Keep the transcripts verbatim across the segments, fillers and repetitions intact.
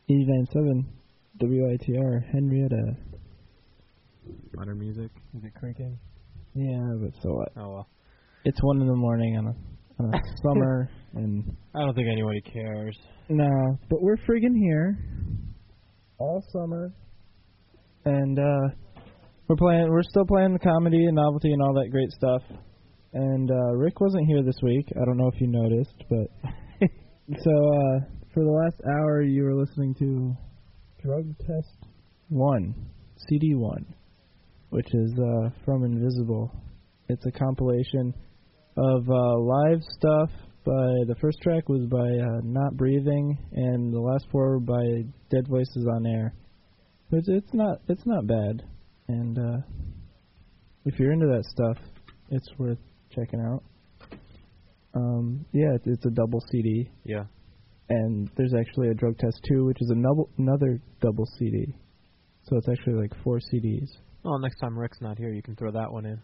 eighty-nine point seven W I T R, Henrietta. Modern music. Is it creaking? Yeah, but so what? Oh, well. It's one in the morning on a, on a summer, and... I don't think anybody cares. No, but we're friggin' here all summer, and uh, we're playing. We're still playing the comedy and novelty and all that great stuff. And uh, Rick wasn't here this week. I don't know if you noticed, but so uh, for the last hour, you were listening to Drug Test One, C D One, which is uh, from Invisible. It's a compilation of uh, live stuff. By the first track was by uh, Not Breathing, and the last four were by Dead Voices on Air. But it's, it's not it's not bad, and uh, if you're into that stuff, it's worth checking out. Um, yeah, it's, it's a double C D. Yeah. And there's actually a Drug Test two, which is another another double C D. So it's actually like four C Ds. Well, next time Rick's not here, you can throw that one in.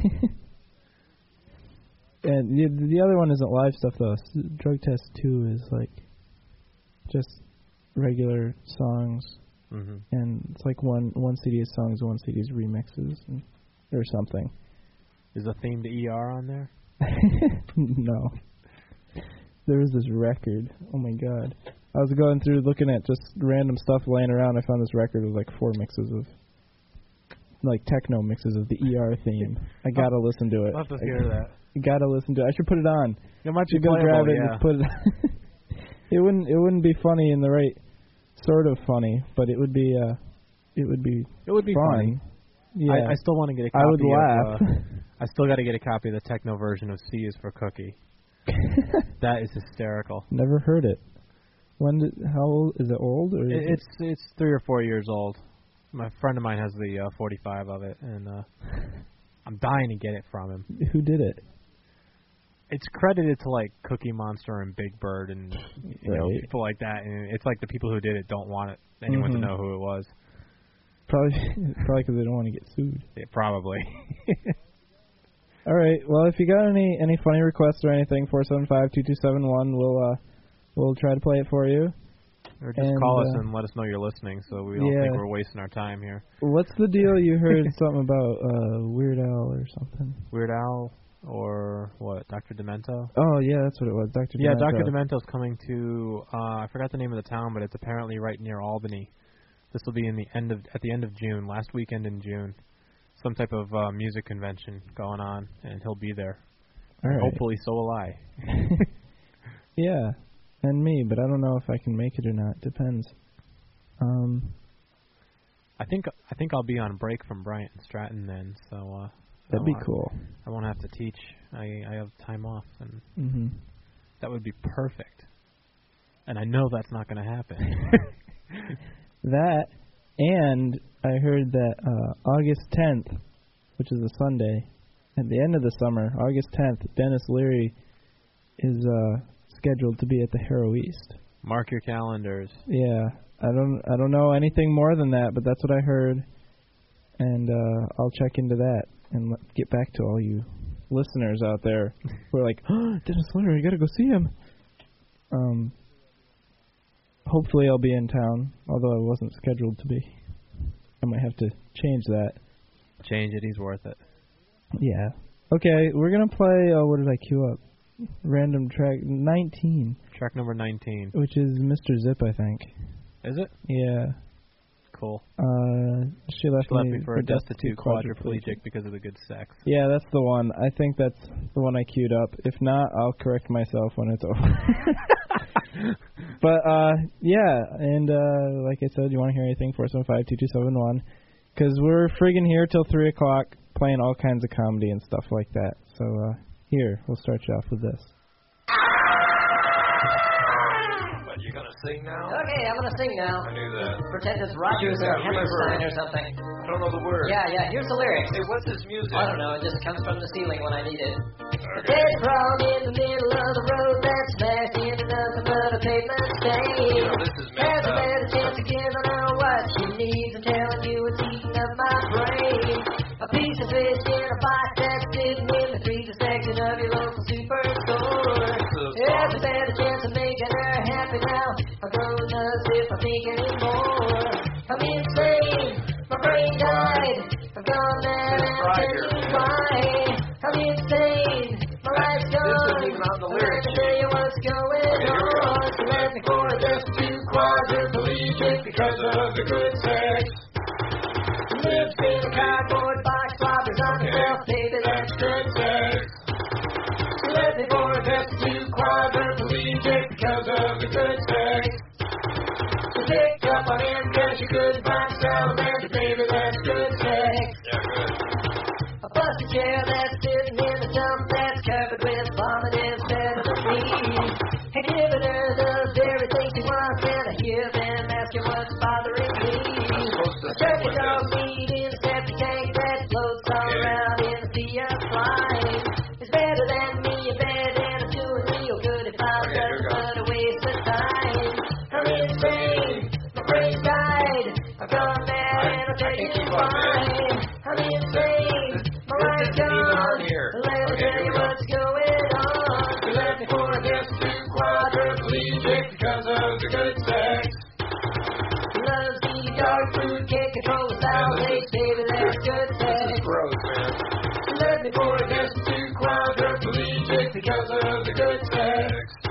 And the, the other one isn't live stuff, though. Drug Test two is, like, just regular songs. Mm-hmm. And it's like one one C D is songs, one C D is remixes, and, or something. Is the theme to E R on there? No. There was this record. Oh, my God. I was going through looking at just random stuff laying around. I found this record with, like, four mixes of, like, techno mixes of the E R theme. I got to listen to it. I'll have to hear that. You gotta listen to it. I should put it on. It might be go grab it yeah. and just put it on. It wouldn't it wouldn't be funny in the right sort of funny, but it would be uh it would be It would be fun. funny. Yeah. I, I still want to get a copy I would laugh. of uh, I still got to get a copy of the techno version of C is for Cookie. That is hysterical. Never heard it. When did how old is it old or is It, it's it's three or four years old. My friend of mine has the uh, forty-five of it, and uh, I'm dying to get it from him. Who did it? It's credited to like Cookie Monster and Big Bird and you right. know people like that, and it's like the people who did it don't want it, anyone mm-hmm. to know who it was. Probably probably because they don't want to get sued. Yeah, probably. All right. Well, if you got any any funny requests or anything, four seven five two two seven one, we'll uh we'll try to play it for you. Or just and, call us uh, and let us know you're listening, so we don't yeah. think we're wasting our time here. What's the deal? You heard something about uh, Weird Al or something. Weird Al or what? Doctor Demento? Oh yeah, that's what it was. Doctor Yeah, Demento. Doctor Demento's coming to. Uh, I forgot the name of the town, but it's apparently right near Albany. This will be in the end of at the end of June, last weekend in June. Some type of uh, music convention going on, and he'll be there. All right. Hopefully, so will I. Yeah, and me, but I don't know if I can make it or not. Depends. Um, I think I think I'll be on break from Bryant and Stratton then, so uh, that'd be I, cool. I won't have to teach. I I have time off, and mm-hmm. that would be perfect. And I know that's not going to happen. That, and I heard that uh, August tenth, which is a Sunday, at the end of the summer, August tenth, Dennis Leary is uh, scheduled to be at the Harrow East. Mark your calendars. Yeah, I don't I don't know anything more than that, but that's what I heard, and uh, I'll check into that and let, get back to all you listeners out there who are like, oh, Dennis Leary, I gotta go see him. Um. Hopefully I'll be in town, although I wasn't scheduled to be. I might have to change that. Change it, he's worth it. Yeah. Okay, we're going to play, uh, what did I queue up? Random track nineteen. Track number nineteen. Which is Mister Zip, I think. Is it? Yeah. Cool. Uh, she left, she left me, me for a destitute quadriplegic because of the good sex. Yeah, that's the one. I think that's the one I queued up. If not, I'll correct myself when it's over. But, uh, yeah, and uh, like I said, you want to hear anything, four seven five two two seven one, because we're friggin' here till three o'clock playing all kinds of comedy and stuff like that. So, uh, here, we'll start you off with this. What, you gonna sing now? Okay, I'm gonna sing now. I knew that. Pretend it's Rogers or Hammerstein or something. I don't know the words. Yeah, yeah, here's the lyrics. Hey, what's this music? I don't know, it just comes from the ceiling when I need it. Okay. Dead frog in the middle of the road that smashed into nothing but a pavement stain. You know, this is messed There's a up. better chance of giving her what she needs. I'm telling you it's eating up my brain. A piece of fish in a box that's sitting in the freezer section of your local superstore. There's a better chance of making her happy now. I'm going to if I think anymore. I'm insane, my brain died. I've gone mad and I'll tell you why. I'm insane, my life's gone. This isn't even on the I'm lyrics. gonna tell you what's going Okay, here we go. on. So let me for just two quadriplegic because of the good sex. Lives in a cardboard box, slobbers on himself, baby, that's good sex. She left me for just two quadriplegic because of the good sex. She picked up on him because she couldn't find salamander, baby, that's good sex. Yeah, good. A busted chair that's sitting in the dump that's covered with vomit is better than me. And giving her the very thing she wants, and I hear them asking what's bothering me. I'm supposed to A sing turkey with dog this. meat in a septic tank that floats all Okay. around in a sea of slime. It's better than me in bed, and I'm doing real good if I'm Okay, here we just go. but a waste of time. I'm insane, my brain died. I've gone mad, and I'll tell I can't you keep up, why. man. I'm insane, my This life's isn't even gone. on here. Let me Okay, tell here you we go. what's going on. She left me for just two quadriplegic because of the good sex. She loves eating dog food, can't control the bowel aches, baby, that's good This sex. is gross, man. She left me for just two quadriplegic because of the good sex.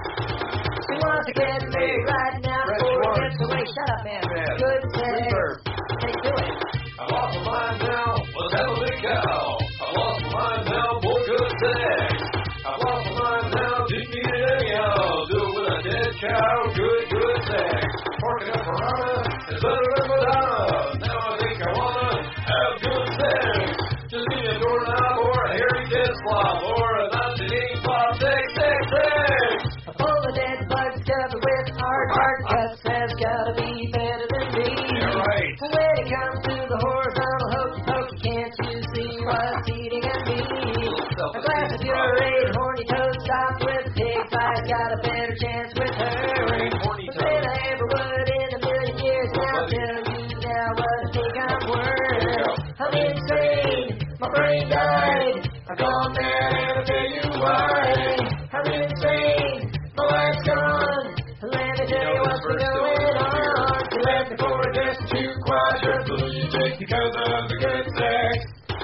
She wants to get married right now Red before it Schwartz. gets away. Shut up, man. Man. Good sex. Reverb. Hey, do it. I lost my mind now. Let's have a big cow. I lost my mind now. Boy, good sex. I lost my mind now. Didn't need it anyhow. Do it with a dead cow. Good, good sex. Porking up piranha is better than Madonna. Now I think I wanna have good sex. Just need a doorknob or a hairy dead slob or a nineteen eighty-five sex, sex, sex. A full of dead bugs covered with hard, hard cuts has gotta be better than me. Yeah, right. When it comes to the horizontal hokey pokey, can't you see what's eating at me? A glass of pureed horny toad stopped with a pig pie's got a better chance with her. Pureed horny But than I ever would in a million years. Now buddy. tell you now what I think I'm Here we worth. go. I'm insane, my brain died. I've gone mad and I'll tell you why. I'm insane, my life's gone. Let me tell you what's been going on. She left me for just two quadriplegic because of the good sex.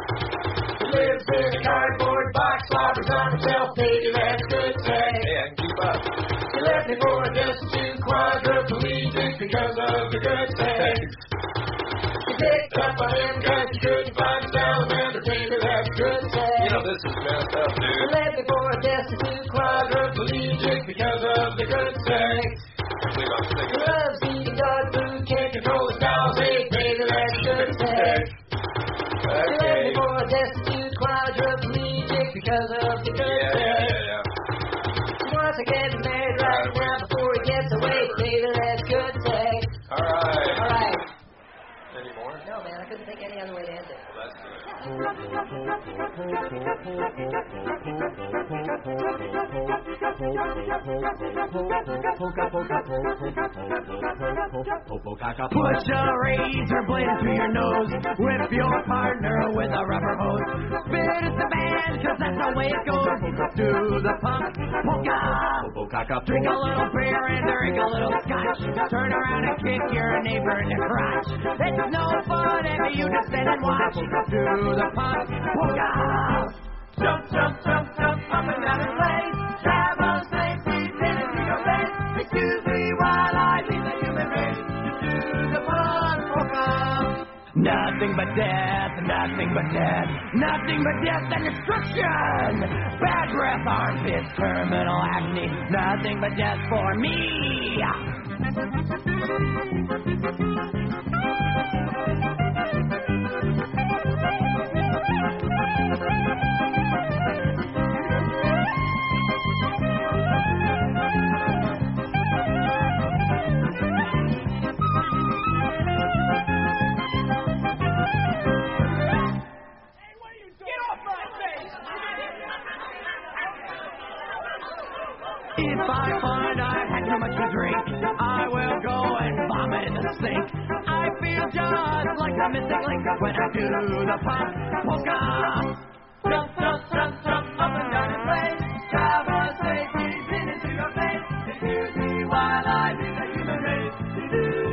She lives in a cardboard box, slobbers on herself, baby, that's good sex. Hey, I can keep up. She left me for just two quadriplegic because of the good sex. She picked up on him because she couldn't find a salamander, baby, that's good sex. You know, this is messed up, She dude. left me for just two quadriplegic because of the good sex. I believe I'm She singing. loves eating dog food, can't control his bowels ache, baby, that's good sex. She left me Okay. for just two quadriplegic because of the good Yeah, yeah, sex. yeah, yeah. She wants to get married right now before he gets away, baby, that's good sex. All right. All right. Any more? No, man, I couldn't think any other way to end it. Well, that's good. Push a razor blade through your nose. Whip your partner with a rubber hose. Spit at the band, cause that's the way it goes. Do the punk polka. Drink a little beer and drink a little scotch. Turn around and kick your neighbor in the crotch. It's no fun if you just stand and watch. Do the punk polka. Jump, jump, jump, jump, up and down the lane. Travel safe, please, into your face. Excuse me while I leave the human race. Do the punk polka. Nothing but death, nothing but death, nothing but death and destruction. Bad breath, armpits, terminal acne, nothing but death for me. If I find I've had too much to drink, I will go and vomit in the sink. I feel just like a missing link when I do the punk polka. Jump, jump, jump, jump, up and down in place. Travel safely, pin into your face. Excuse me while I leave the human race.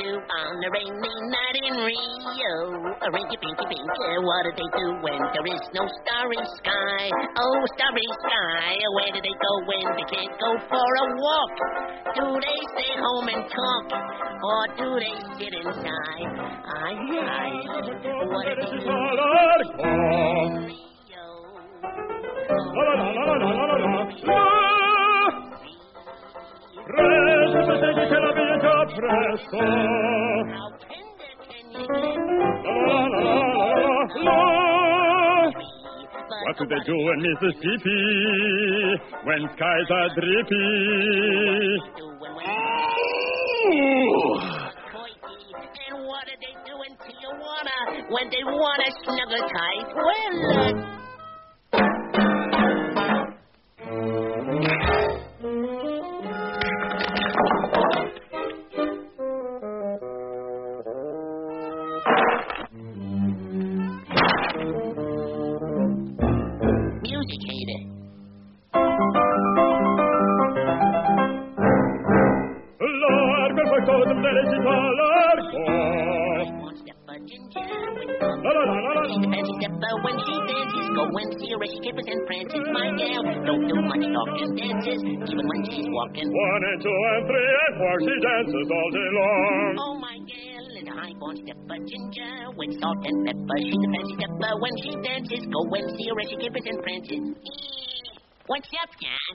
do on a rainy night in Rio? A rinky pinky pink, uh, what do they do when there is no starry sky? Oh, starry sky, where do they go when they can't go for a walk? Do they stay home and talk, or do they sit inside? Ay, ay, what do they do? La la la la la la la la. Presto, segui che la vita presto. How tender can you get? La la la la la la. What do they do in Mississippi when skies are drippy? And what do they do in Tijuana when they want to snuggle tight? Well, uh, music hater. Largo il falco delle città, largo. One step a ginger when La la la la la. she's a fancy stepper when she dances. Go and see her as she capers and prances. My gal don't do much talking, dances even when she's walking. One and two and three and four, she dances all day long. Oh, my gal is a high-born stepper ginger with salt and pepper. She's a fancy stepper when she dances. Go and see her as she capers and prances. Eee, what's up, Jack?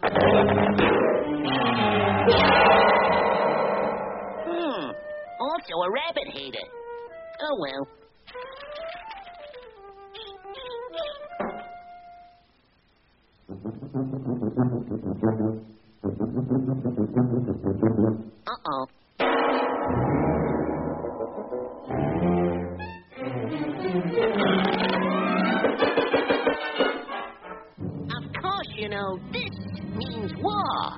Hmm, also a rabbit hater. Oh, well. Uh-oh. Of course, you know, this means war.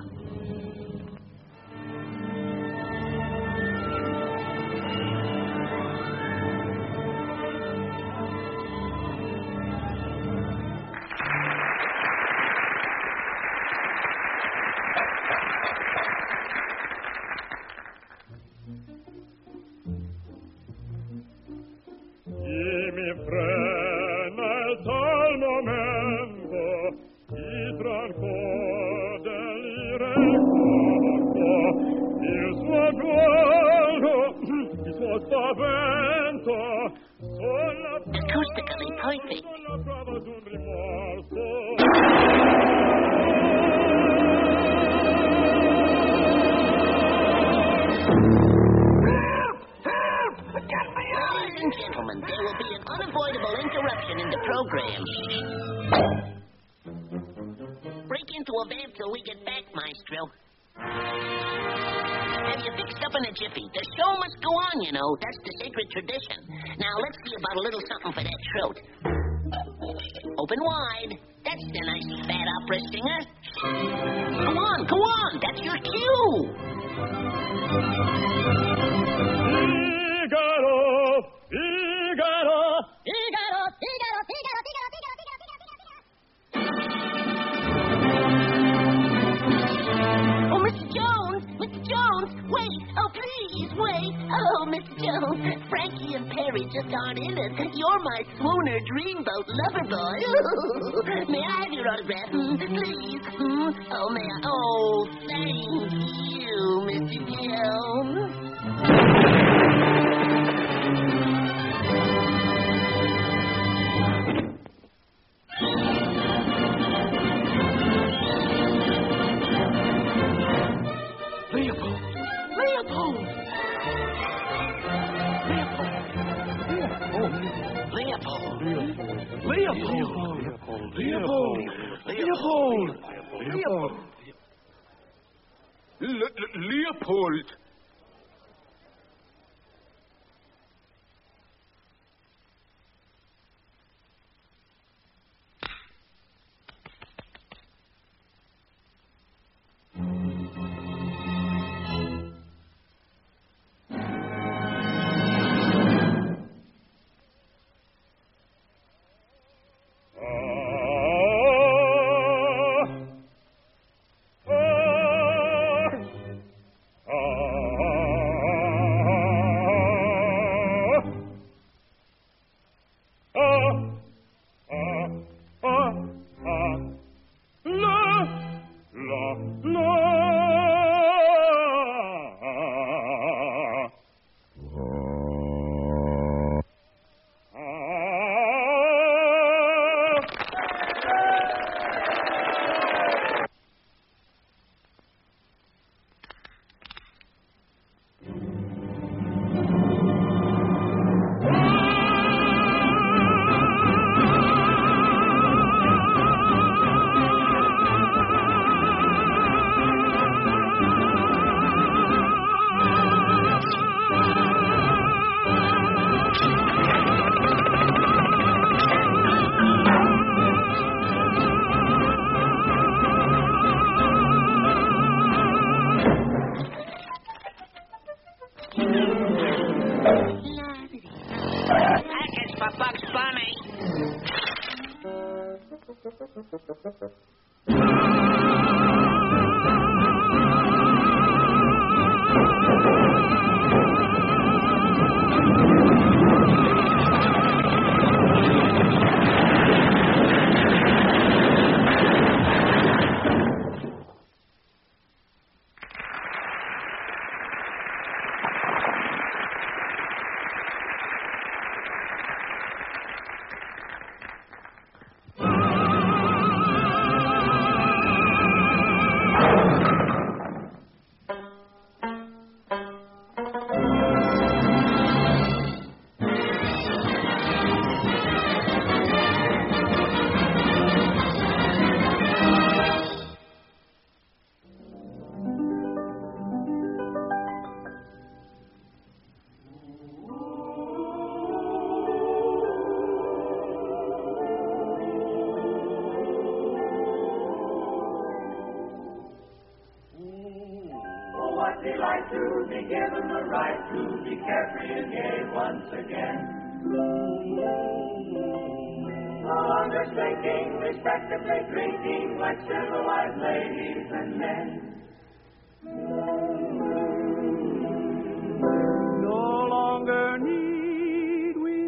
Chi mi frena il tal momento, chi tra ancora delire corpo, il suo guardo, il suo spavento, sono la Acoustically perfect. sono la prova d'un rimorso. Ladies and gentlemen, there will be an unavoidable interruption in the program. Break into a van till we get back, Maestro. Have you fixed up in a jiffy? The show must go on, you know. That's the sacred tradition. Now, let's see about a little something for that throat. Open wide. That's the nice fat opera singer. Go on, go on. That's your cue. Figaro, Figaro, Figaro, Figaro, Figaro, Figaro, Figaro, Figaro, Figaro. Oh, Mister Jones, Mister Jones, wait. Oh, please, wait. Oh, Mister Jones, Frankie and Perry just aren't in it. You're my swooner dreamboat lover boy. May I have your autograph, mm, please? Mm, oh, may I? Oh, thank you, Mister Jones. Leopold! Leopold! Leopold! Leopold! Leopold! Leopold! Leopold! Leopold! Leopold! Ah, Delight to be given the right to be carefree and gay once again. No longer slinking, respectably drinking like civilized ladies and men. No longer need we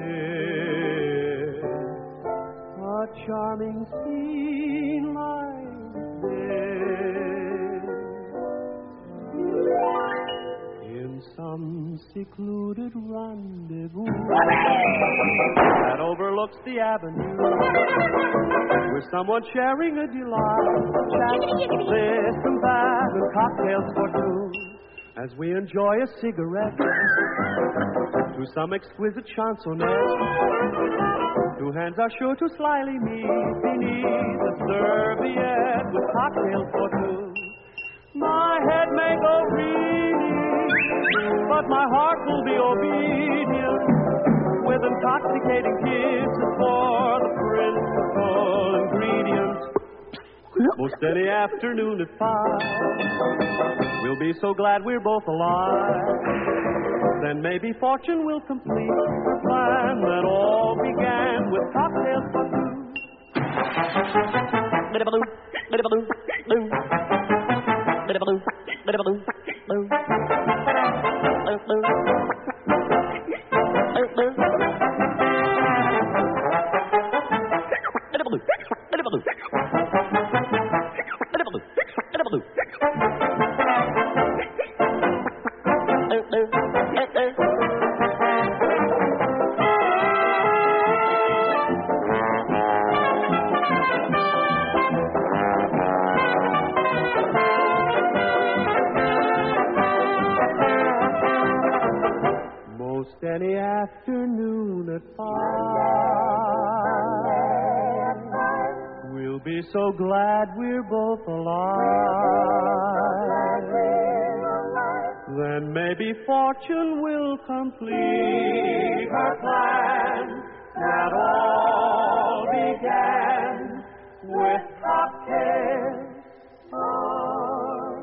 miss a charming scene like this. In some secluded rendezvous that overlooks the avenue, with someone sharing a delight, chat, this and that, and cocktails for two, as we enjoy a cigarette to some exquisite chansonette. Two hands are sure to slyly meet beneath a serviette with cocktails for two. My head may go reeling, but my heart will be obedient, with intoxicating kisses for the principal ingredient. Most any afternoon at five, we'll be so glad we're both alive. Then maybe fortune will complete the plan that all began with cocktails for two. Biddy-ba-doo, biddy-ba-doo, doo. Biddy-ba-doo, biddy-ba-doo, doo. Doo, doo. Doo, doo. Biddy-ba-doo, biddy-ba-doo. Biddy-ba-doo, biddy-ba-doo. Doo, doo, doo, doo. Most any afternoon at five, we'll be so glad we're both alive. Then maybe fortune will complete her plan that all began with cocktails for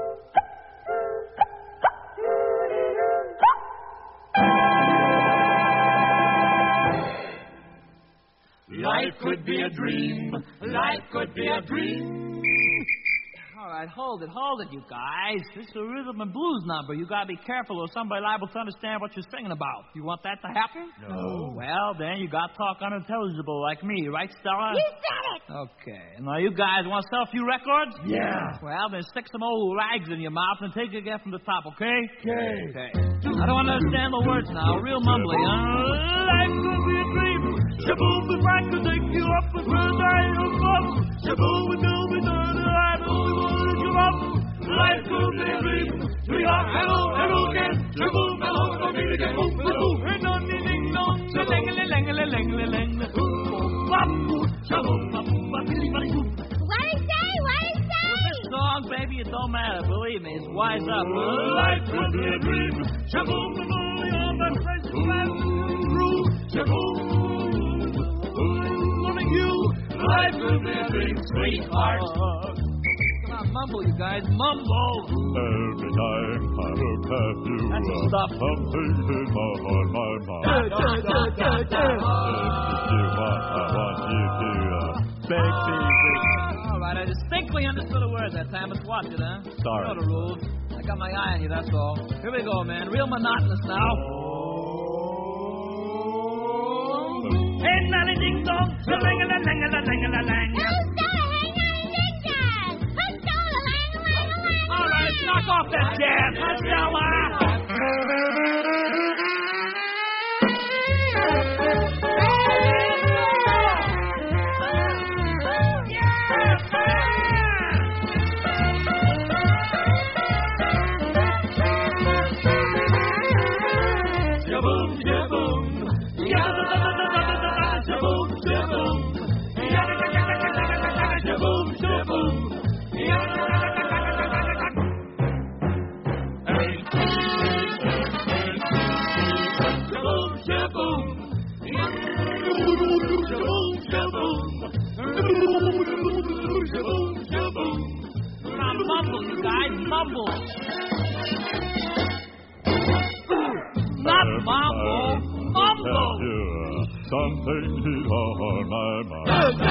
life could be a dream. Life could be a dream. All right, hold it, hold it, you guys. This is a rhythm and blues number. You gotta be careful or somebody liable to understand what you're singing about. You want that to happen? No. Well, then you gotta talk unintelligible like me, right, Stella? You said it. Okay. Now, you guys want to sell a few records? Yeah. Well, then stick some old rags in your mouth and take it again from the top, okay? Okay. Okay. I don't understand the words now. Real mumbly, huh? Life could be a dream. Shaboom, if I could take you up with her dial bum. Shaboom, if you'll be done, I only want to give up. Life could be a dream. Sweetheart, hello, hello again. Shaboom, hello, hello, meet again. Boom, boom, hey, no, ding, ding, dong. Lengly, lengly, lengly, lengly. Bop, shaboom, bop, bop, billy, billy, boop. What did he say? What did he say? With this song, baby, it don't matter. Believe me, it's wise up. Life could be a dream. Shaboom, boom, boom, you're my fresh man. Through, shaboom. Loving you, life could be a dream, sweetheart. Come on, mumble, you guys, mumble. Every time I look at you, That's the stuff. something in my heart, my mind. Da, da, da, da, da. If you want, I want you to uh, baby. All right, I distinctly understood a word that time, but watch it, huh? Sorry. You know the rules. I got my eye on you, that's all. Here we go, man. Real monotonous now. Hey, nanny ding dong, a lang a lang a lang a lang. All right, knock off that jazz, huh, Stella? Mumble, you guys, mumble. Not mumble, mumble. Something is on my mind.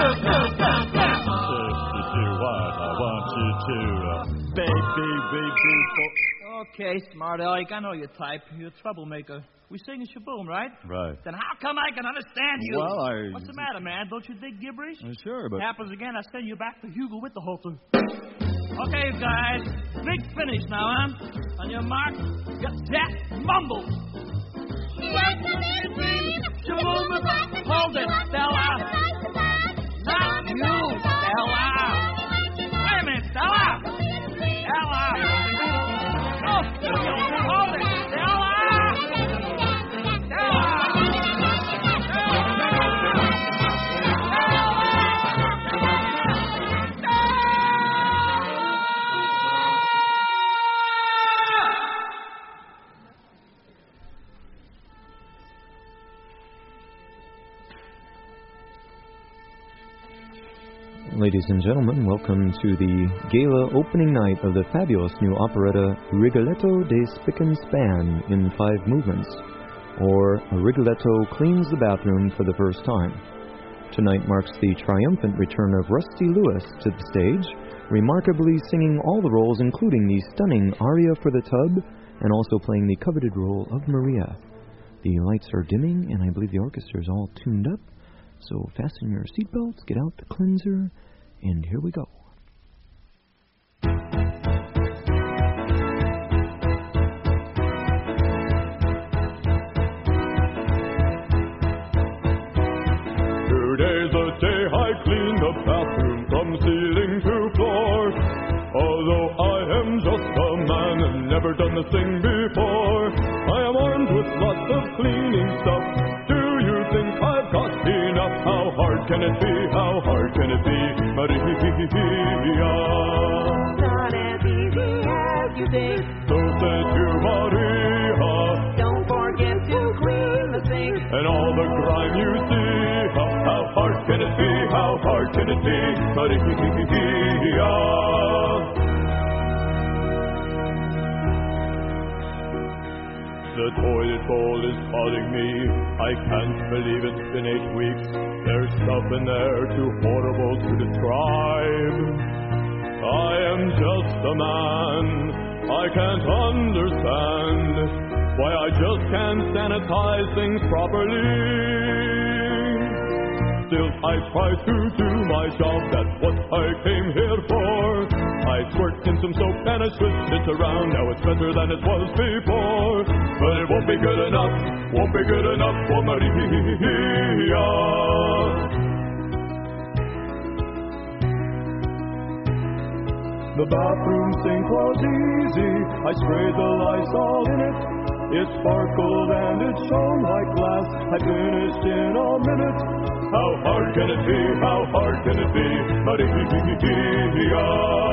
What I want you to, baby, baby. Okay, smart Alec, I know your type. You're a troublemaker. We sing a shaboom, right? Right. Then how come I can understand you? Well, I... What's the matter, man? Don't you dig gibberish? Uh, sure, but... Happens again, I send you back to Hugo with the halter. Okay, guys. Big finish now, huh? On your mark, get set, mumble. Hold it, Stella. Not you, Stella. Wait a minute, Stella. Stella. Oh, hold it, Stella. Stella. Ladies and gentlemen, welcome to the gala opening night of the fabulous new operetta Rigoletto de Spick and Span in five movements, or Rigoletto Cleans the Bathroom for the first time. Tonight marks the triumphant return of Rusty Lewis to the stage, remarkably singing all the roles including the stunning aria for the tub and also playing the coveted role of Maria. The lights are dimming and I believe the orchestra is all tuned up, so fasten your seatbelts, get out the cleanser, and here we go. Today's the day I clean the bathroom from ceiling to floor. Although I am just a man and never done this thing before, I am armed with lots of cleaning stuff. Do you think I've got enough? How hard can it be? How hard can it be? Maria. Not as easy as you think. So say to Maria. Don't forget to clean the sink. And all the grime you see. How, how hard can it be? How hard can it be? Maria. The toilet bowl is calling me. I can't believe it's been eight weeks. There's stuff in there too horrible to describe. I am just a man. I can't understand why I just can't sanitize things properly. Still, I try to do my job. That's what I came here for. I squirt in some soap and I switched it around. Now it's better than it was before. But it won't be good enough, won't be good enough for Maria. The bathroom sink was easy. I sprayed the Lysol in it. It sparkled and it shone like glass. I finished in a minute. How hard can it be? How hard can it be? Maria.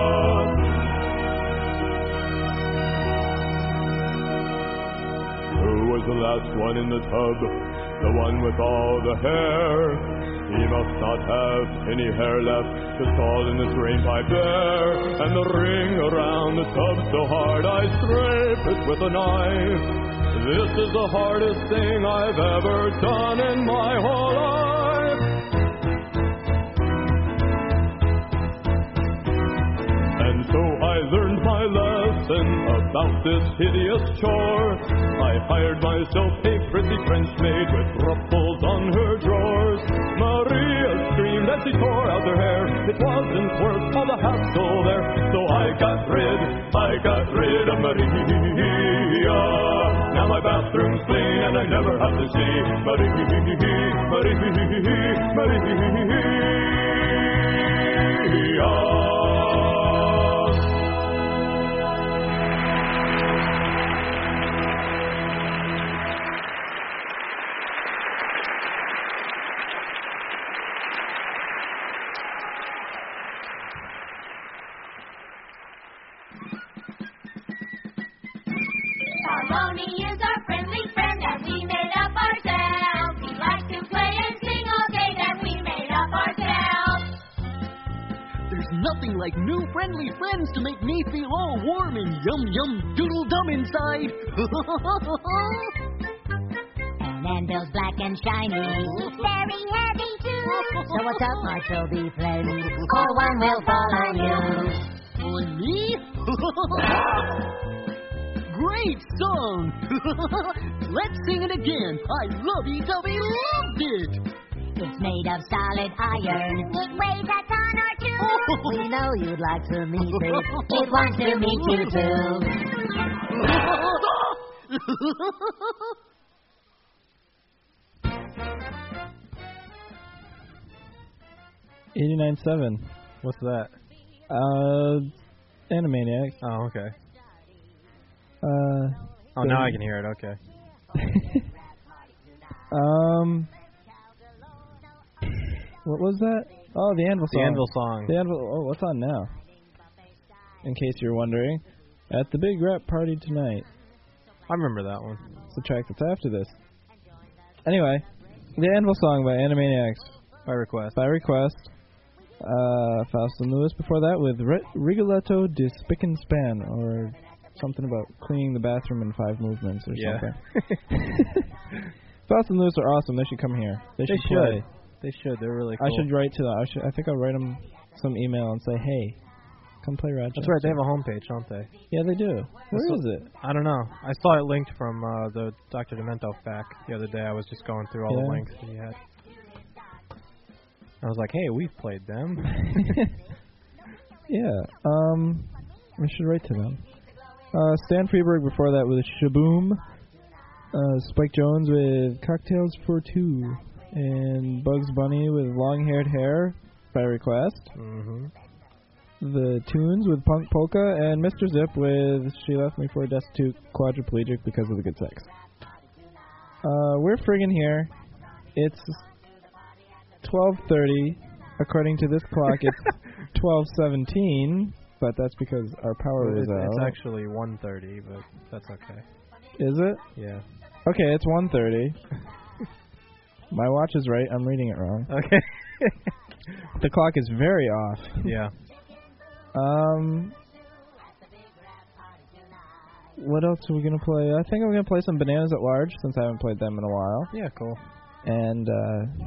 Who was the last one in the tub? The one with all the hair. He must not have any hair left, just all in the drain pipe there. And the ring around the tub so hard I scrape it with a knife. This is the hardest thing I've ever done in my whole life. something about this hideous chore. I hired myself a pretty French maid with ruffles on her drawers. Maria screamed as she tore out her hair. It wasn't worth all the hassle there. So I got rid, I got rid of Maria. Now my bathroom's clean and I never have to see Maria, Maria, Maria. Baroni is our friendly friend that we made up ourselves. We like to play and sing all day that we made up ourselves. There's nothing like new friendly friends to make me feel all warm and yum yum doodle dum inside. And Anvil's black and shiny, very heavy too. So what's up, my trophy friend? Or one will fall on you. On me? Great song! Let's sing it again. I love it, I loved it. It's made of solid iron. It weighs a ton or two. Oh. We know you'd like to meet it. It wants to meet you too. eighty-nine point seven. What's that? Uh, Animaniacs. Oh, okay. Uh, oh, now I can hear it. Okay. um, what was that? Oh, the Anvil song. The Anvil song. The Anvil. Oh, what's on now? In case you're wondering, at the big rap party tonight. I remember that one. It's the track that's after this. Anyway, the Anvil song by Animaniacs. By request. By request. Uh, Faustin Lewis before that with Re- Rigoletto de Spick and Span, or something about cleaning the bathroom in five movements or yeah. something. Faustin Lewis are awesome. They should come here. They should, they should. play. They should. They're really cool. I should write to them. I, should, I think I'll write them some email and say, hey, come play Rochester. That's right. They have a homepage, don't they? Yeah, they do. Where saw, is it? I don't know. I saw it linked from uh, the Doctor Demento fac the other day. I was just going through all yeah. the links that he had. I was like, hey, we've played them. yeah. Um, I should write to them. Uh, Stan Freberg before that with Shaboom. Uh, Spike Jones with Cocktails for Two. And Bugs Bunny with Long-Haired Hair by request. Mm-hmm. The Tunes with Punk Polka. And Mister Zip with She Left Me for a Destitute Quadriplegic Because of the Good Sex. Uh, we're friggin' here. It's twelve thirty. According to this clock, it's twelve seventeen. But that's because our power it's, is out. It's actually one thirty, but that's okay. Is it? Yeah. Okay, it's one thirty. My watch is right. I'm reading it wrong. Okay. The clock is very off. Yeah. Um. What else are we going to play? I think I'm going to play some Bananas at Large, since I haven't played them in a while. Yeah, cool. And, uh...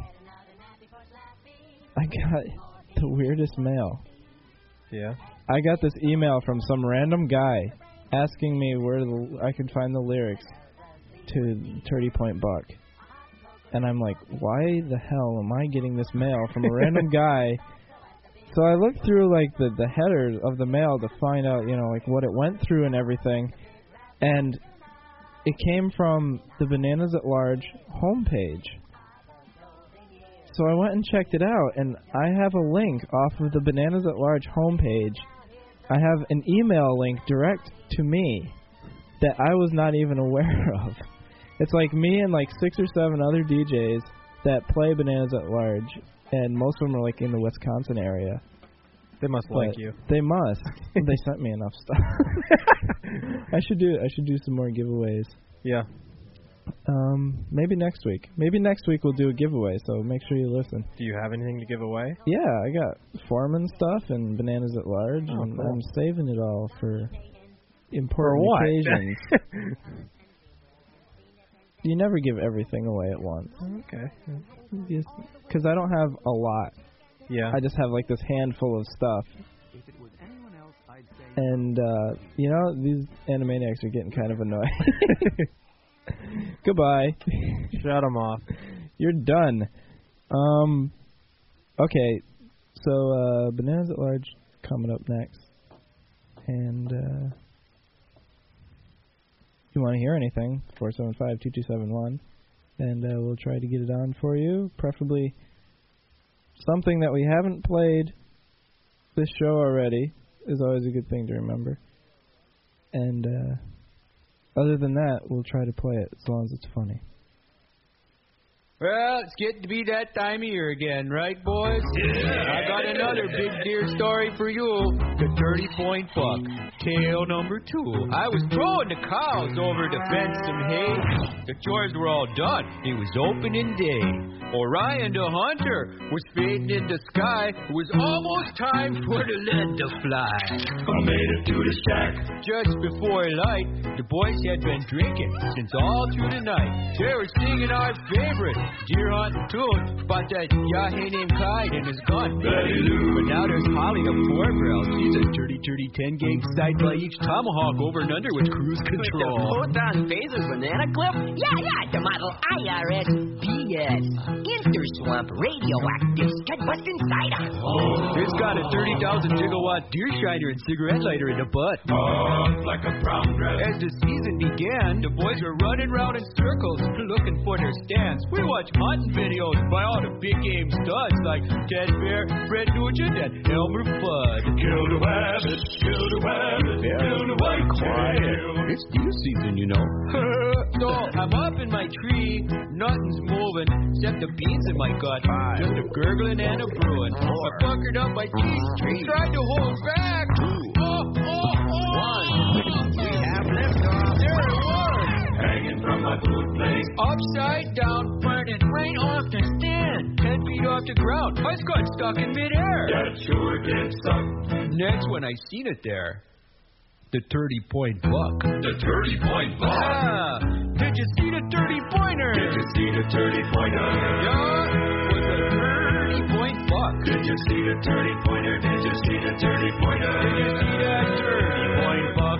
I got the weirdest mail. Yeah? I got this email from some random guy asking me where the, I could find the lyrics to thirty Point Buck. And I'm like, why the hell am I getting this mail from a random guy? So I looked through, like, the, the header of the mail to find out, you know, like, what it went through and everything. And it came from the Bananas at Large homepage. So I went and checked it out, and I have a link off of the Bananas at Large homepage. I have an email link direct to me that I was not even aware of. It's like me and like six or seven other D Js that play Bananas at Large, and most of them are like in the Wisconsin area. They must but like you. They must. They sent me enough stuff. I should do. I should do some more giveaways. Yeah. Um, maybe next week. Maybe next week we'll do a giveaway, so make sure you listen. Do you have anything to give away? Yeah, I got Foreman stuff and Bananas at Large, oh, and cool. I'm saving it all for important for what? occasions. You never give everything away at once. Okay. Because I don't have a lot. Yeah. I just have like this handful of stuff. If it was anyone else, I'd say And, uh, you know, these Animaniacs are getting kind of annoying. Goodbye. Shut them off. You're done. Um, okay, so uh, Bananas at Large coming up next. And uh, if you want to hear anything, four seven five, two two seven one. And uh, we'll try to get it on for you. Preferably something that we haven't played this show already is always a good thing to remember. And uh, other than that, we'll try to play it as long as it's funny. Well, it's getting to be that time of year again, right, boys? Yeah. I got another big deer story for you. The thirty-point buck. Tale number two. I was throwing the cows over to fence some hay. The chores were all done. It was opening day. Orion the hunter was fading in the sky. It was almost time for the lead to fly. I made it to the shack. Just before light, the boys had been drinking since all through the night. They were singing our favorite deer hunting tune about that Yahoo named Clyde and his gun. Betty Lou. But now there's Holly the four barrel. She's a thirty thirty ten gauge side by each tomahawk over and under with cruise control. With the photon phasers banana clip? Yeah, yeah, the model I R S B S. Interswamp radioactive scud busting cider. Oh, it's got a thirty thousand gigawatt deer shiner and cigarette lighter in the butt. Oh, like a brown dress. As the season began, the boys were running round in circles looking for their stands. We watched hunting videos by all the big game studs like Ted Bear, Fred Nugent, and Elmer Fudd. Kill the rabbit, kill the rabbit, yeah, kill the white tail. It's deer season, you know. So I'm up in my tree, nothing's moving except the beans in my gut. Five. Just a gurgling and a brewing. Four. I puckered up my teeth, three. Tried to hold back. Two. Oh, oh, oh. One. We have left off. There it was. Hanging from my bootlace. Upside down, burning right off the stand. Ten feet off the ground. I just got stuck in midair. That sure did suck. Next when I seen it there, the thirty-point buck. The thirty-point buck. Ah, did you see the thirty-pointer? Did you see the thirty-pointer? Yeah, it was a thirty-point buck. Did you see the thirty-pointer? Did you see the thirty-pointer? Did you see that thirty-point buck?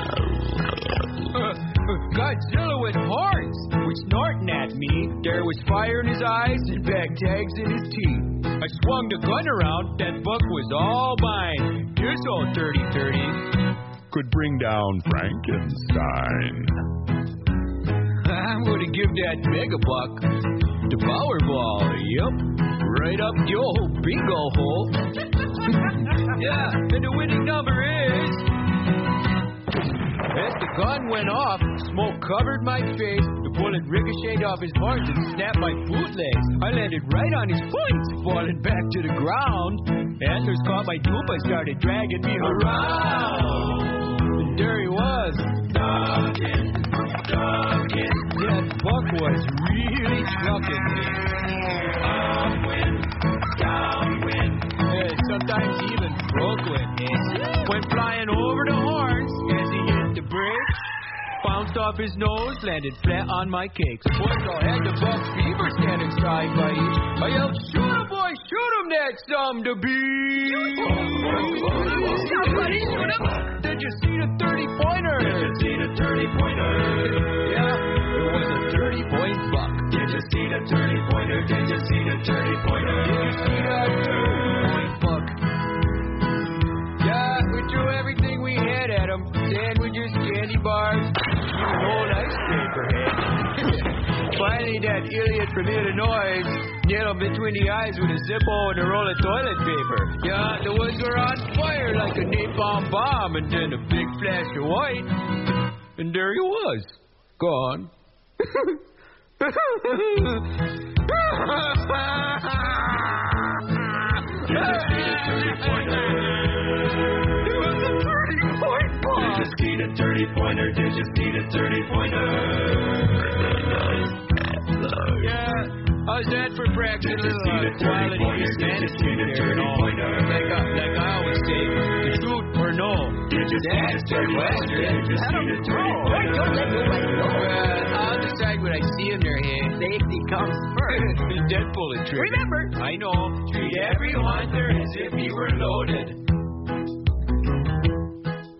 Godzilla with horns was snorting at me. There was fire in his eyes and bag tags in his teeth. I swung the gun around. That buck was all mine. This old thirty thirty could bring down Frankenstein. I'm gonna give that mega buck the Powerball. Yep, right up the old bingo hole. Yeah, and the winning number is. As the gun went off, smoke covered my face. The bullet ricocheted off his horns and snapped my bootlegs. I landed right on his points, falling back to the ground. Antlers caught my dupe. I started dragging me around. And there he was, ducking, ducking. That buck was really trucking me. Upwind, downwind. Yeah, sometimes even broke wind. Went flying over the horns as he hit the brakes. Bounced off his nose, landed flat on my cakes. Boys all had the buck fever standing side by each. I yelled, shoot him, boy, shoot him, that's some to beat. Somebody shoot him. Did you see the thirty-pointer? Did you see the thirty-pointer? Yeah, it was a thirty-point buck. Did you see the thirty-pointer? Did you see the thirty-pointer? Did you see that thirty-point buck? Yeah, we threw everything we had at him. Sandwiches, candy bars, even old ice cream for him. Finally, that idiot from Illinois nailed him between the eyes with a Zippo and a roll of toilet paper. Yeah, the woods were on fire like a napalm bomb, and then a big flash of white, and there he was, gone. It was a thirty-point buck. Did you see the thirty-pointer? Did you see the thirty-pointer? Yeah, I was at for practice. Did you see the thirty-pointer? Did you see the thirty-pointer? Like, uh, like I always say, the truth or no. Did you see the thirty-pointer? Did you see the thirty-pointer? Don't let nobody know. Well, I'll decide when I see him there, hey. Safety comes first. Deadpool and trick. Remember, I know. Treat every hunter as if he were loaded.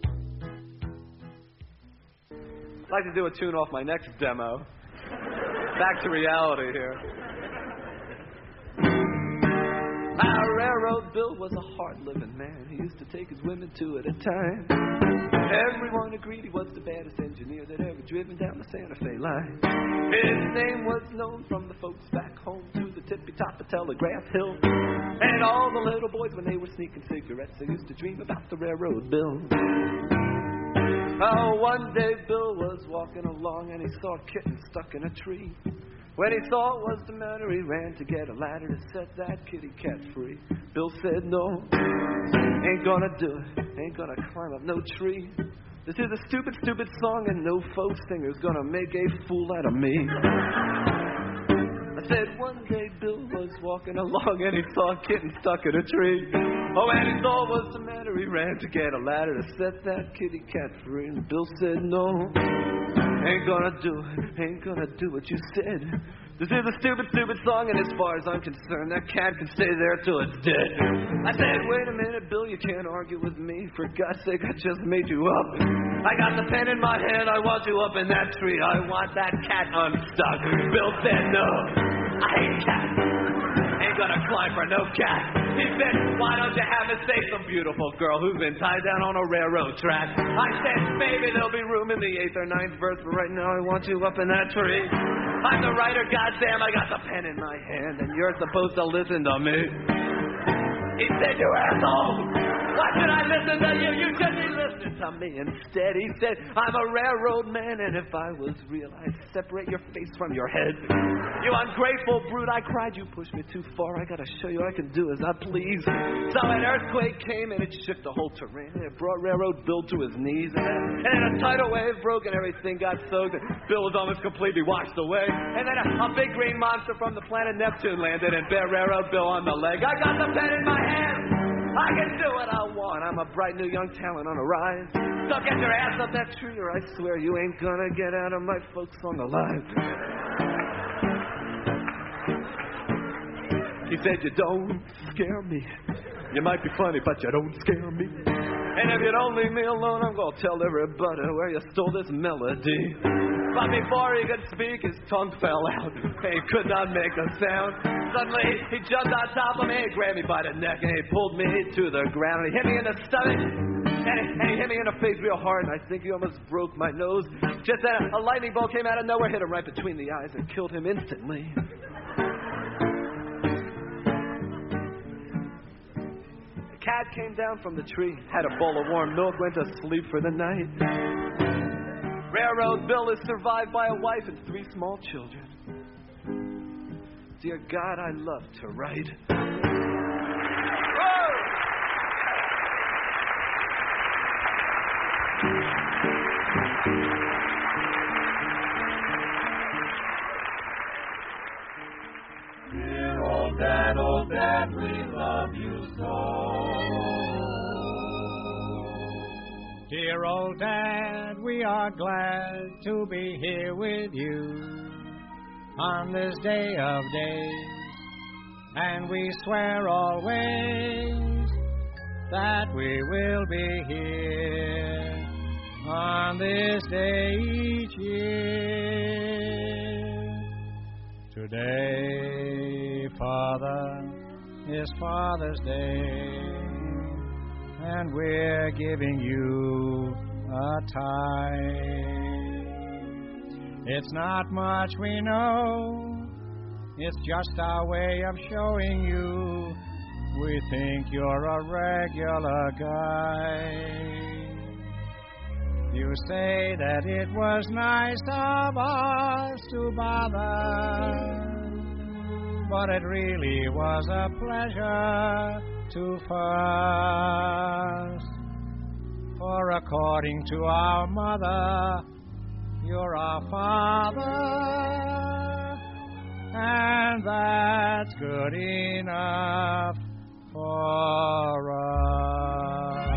like to do a tune off my next demo. Back to reality here. Our Railroad Bill was a hard-living man. He used to take his women two at a time. Everyone agreed he was the baddest engineer that ever driven down the Santa Fe line. His name was known from the folks back home to the tippy-top of Telegraph Hill. And all the little boys, when they were sneaking cigarettes, they used to dream about the Railroad Bill. Oh, one day Bill was walking along and he saw a kitten stuck in a tree. When he saw what was the matter, he ran to get a ladder to set that kitty cat free. Bill said, no, ain't gonna do it, ain't gonna climb up no tree. This is a stupid, stupid song and no folk singer's gonna make a fool out of me. I said one day Bill was walking along and he saw a kitten stuck in a tree. Oh, and he saw what was the matter, he ran to get a ladder to set that kitty cat free. And Bill said, no, ain't gonna do it, ain't gonna do what you said. This is a stupid, stupid song, and as far as I'm concerned, that cat can stay there till it's dead. I said, wait a minute, Bill, you can't argue with me. For God's sake, I just made you up. I got the pen in my hand, I want you up in that tree. I want that cat unstuck. Bill said, no, I hate cats. Ain't gonna climb for no cat. He said, why don't you have us say some beautiful girl who's been tied down on a railroad track? I said, maybe there'll be room in the eighth or ninth verse, but right now I want you up in that tree. I'm the writer, goddamn, I got the pen in my hand, and you're supposed to listen to me. He said, you asshole! Why should I listen to you? You shouldn't listen to me. Instead, he said, I'm a railroad man, and if I was real, I'd separate your face from your head. You ungrateful brute, I cried, you pushed me too far. I gotta show you I can do as I please. So an earthquake came, and it shook the whole terrain. It brought Railroad Bill to his knees, and then, and then a tidal wave broke, and everything got soaked, and Bill was almost completely washed away. And then a, a big green monster from the planet Neptune landed and bit Railroad Bill on the leg. I got the pen in my hand. I can do what I want. I'm a bright new young talent on a rise. So get your ass up that tree or I swear you ain't gonna get out of my folk song alive. He said, you don't scare me. You might be funny, but you don't scare me. And if you don't leave me alone, I'm gonna tell everybody where you stole this melody. But before he could speak, his tongue fell out. He could not make a sound. Suddenly, he jumped on top of me, he grabbed me by the neck, and he pulled me to the ground. And he hit me in the stomach, and he, and he hit me in the face real hard, and I think he almost broke my nose. Just then, a lightning bolt came out of nowhere, hit him right between the eyes, and killed him instantly. The cat came down from the tree, had a bowl of warm milk, went to sleep for the night. Railroad Bill is survived by a wife and three small children. Dear God, I love to write. Dear old dad, old dad, we love you so. Dear old dad, we are glad to be here with you on this day of days, and we swear always that we will be here on this day each year. Today, Father, is Father's Day, and we're giving you a tie. It's not much we know, it's just our way of showing you we think you're a regular guy. You say that it was nice of us to bother, but it really was a pleasure to fuss. For according to our mother, you're our father, and that's good enough for us.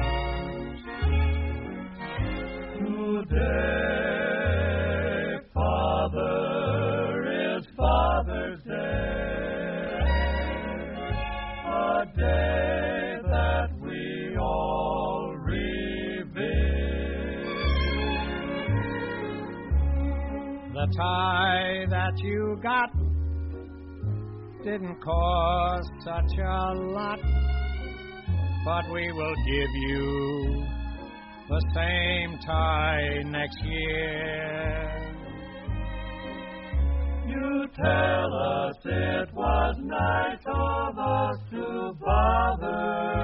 Today, Father, is Father's Day, a day that we all revere. The tie that you got didn't cost such a lot, but we will give you the same tie next year. You tell us it was nice of us to bother,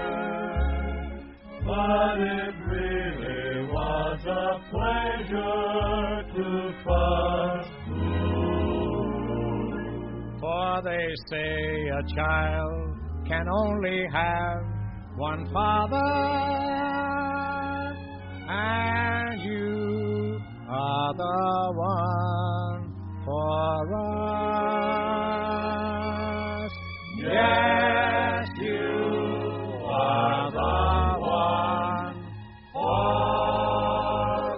but it really was a pleasure to fuss through. For they say a child can only have one father, and you are the one for us. Yes, you are the one for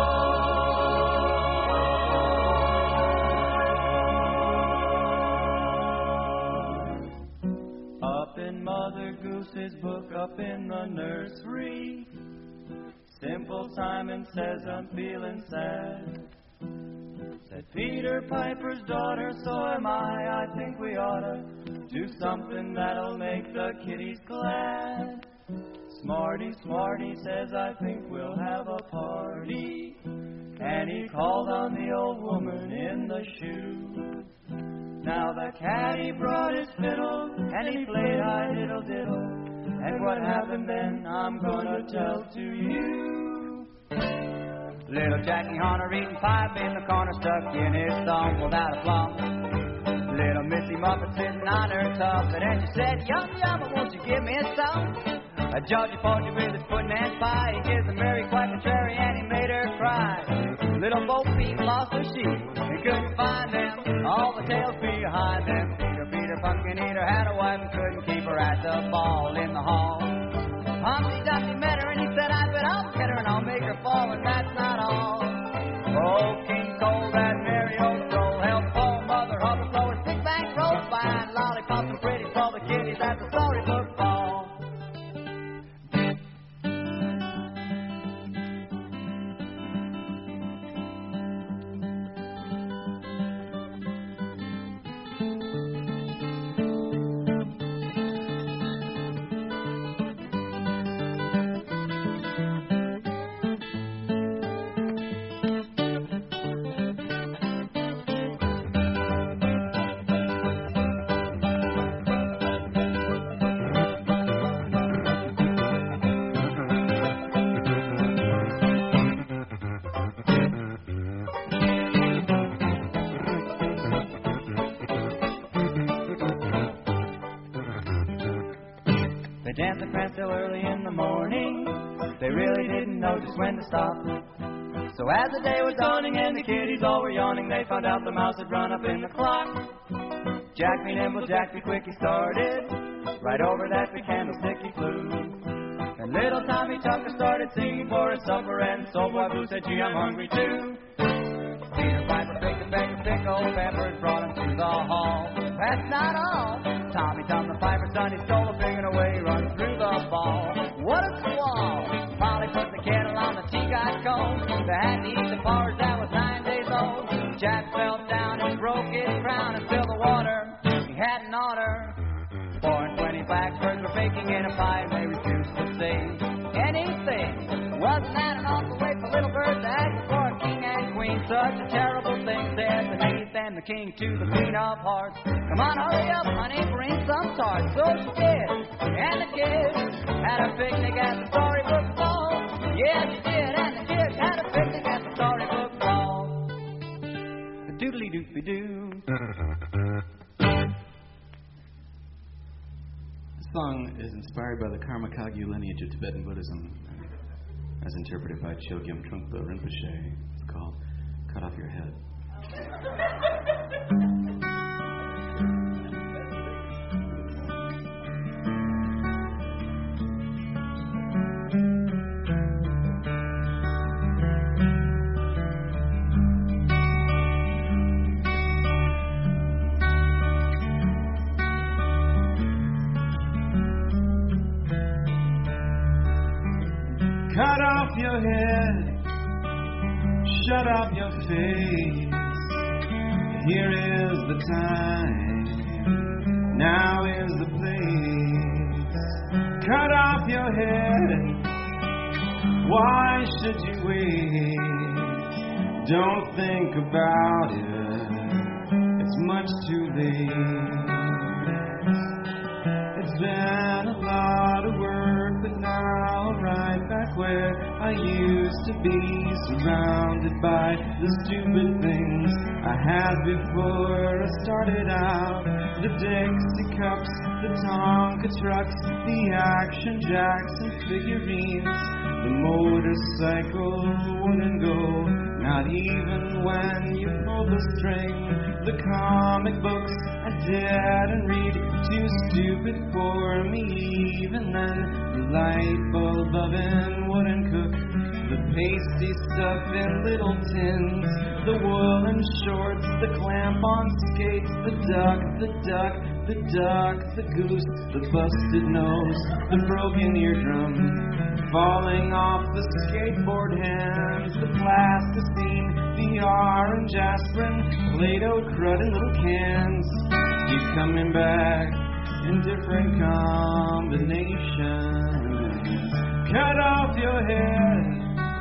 us. Up in Mother Goose's book, up in the nursery, Simple Simon says, I'm feeling sad. Said Peter Piper's daughter, so am I. I think we oughta do something that'll make the kiddies glad. Smarty, Smarty says, I think we'll have a party. And he called on the old woman in the shoe. Now the caddy brought his fiddle, and he played high diddle diddle. And what happened then, I'm gonna tell to you. Little Jackie Hunter eating pipe in the corner, stuck in his thumb without a plum. Little Missy Muffet sitting on her tuffet, and she said, Yum, yum, won't you give me some? A Georgie Porgy with his pudding and pie, he gives a Mary quite contrary, and he made her cry. Little Bo Peep lost her sheep, he couldn't find them, all the tails behind them. Peter, Peter, pumpkin eater, had a wife and couldn't keep her at the ball in the hall. Humpty Dumpty met her and he said, I bet I'll get her and I'll make her fall, and that's not all. Oh, King Cole, that merry old soul, held the poor mother of the floor with six bank rolls, fine lollipops and pretty for the kiddies at the storybook ball. They danced and pranced till early in the morning. They really didn't know just when to stop. So as the day was dawning and the kiddies all were yawning, they found out the mouse had run up in the clock. Jack be nimble, Jack be quick, he started. Right over that big candlestick he flew. And little Tommy Tucker started singing for his supper, and Soul Boy Blue said, gee, I'm hungry too. Peter Piper picked a bag of pickled peppers, brought him to the hall. That's not all. Tommy Tom the Piper's son, he stole a pig and away, run through the ball. What a squall! Polly put the kettle on, the tea got cold. They had to eat the porridge that was nine days old. Jack fell down and broke his crown and spilled the water. He had an order. Four and twenty blackbirds were baking in a pie, and they refused to say anything. Wasn't that an awful way for little birds to act before a king and queen? Such a terrible thing, said the knave and the king to the queen of hearts. Come on, hurry up, honey, bring some tarts. So she did, and the kids had a picnic at the storybook ball. Yeah, she did, and the kids had a picnic at the storybook ball. Doodly doopy doo. This song is inspired by the Karma Kagyu lineage of Tibetan Buddhism, as interpreted by Chogyam Trungpa Rinpoche. It's called Cut Off Your Head. Cut off your head, shut up your face. Here is the time, now is the place. Cut off your head, why should you wait? Don't think about it, it's much too late. It's been a lot of work, but now I'm right back where I used to be, surrounded by the stupid things I had before I started out. The Dixie cups, the Tonka trucks, the Action Jacks and figurines. The motorcycle wouldn't go, not even when you pulled the string. The comic books I didn't read, too stupid for me even then. The light bulb oven wouldn't cook, the pasty stuff in little tins. The woolen shorts, the clamp-on skates, the duck, the duck, the duck, the goose, the busted nose, the broken eardrum falling off the skateboard hands, the plasticine, the orange aspirin, Play-Doh crud in little cans. Keep coming back in different combinations. Cut off your head,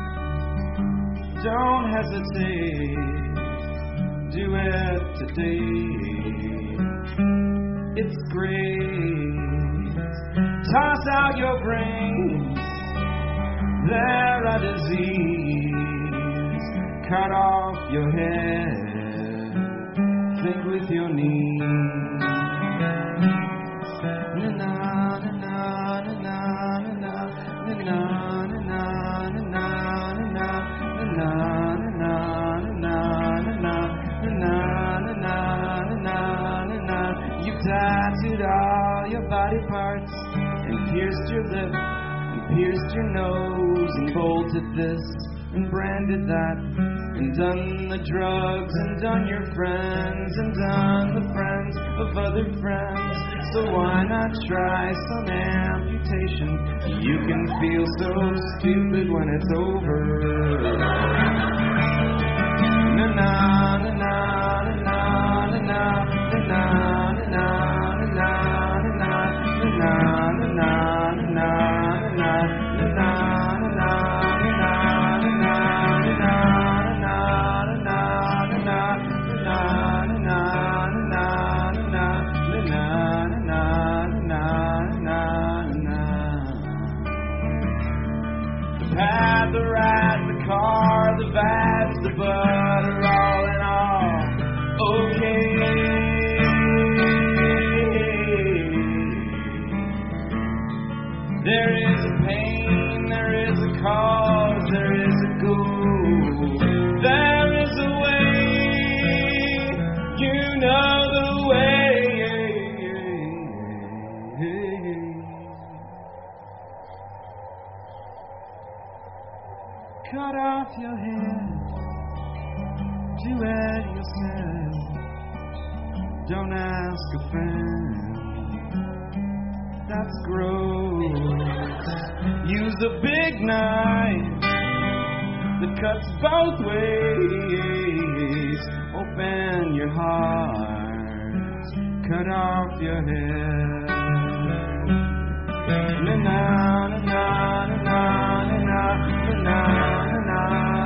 don't hesitate, do it today. It's great. Toss out your brains, they're a disease. Cut off your head, think with your knees. Na na na na na na na na na na na na. You've tattooed all your body parts and pierced your lip and pierced your nose and bolted this and branded that and done the drugs and done your friends and done the friends of other friends. So why not try some amputation? You can feel so stupid when it's over. Na na na na na na na na na na na na na na the rat, the car, the vats, the butter, all in all, okay. There is a pain, there is a cause, there is a goal, there is a way, you know the way. Cut off your head, do it yourself, don't ask a friend, that's gross. Use a big knife that cuts both ways, open your heart, cut off your head. Na na na na na na na na.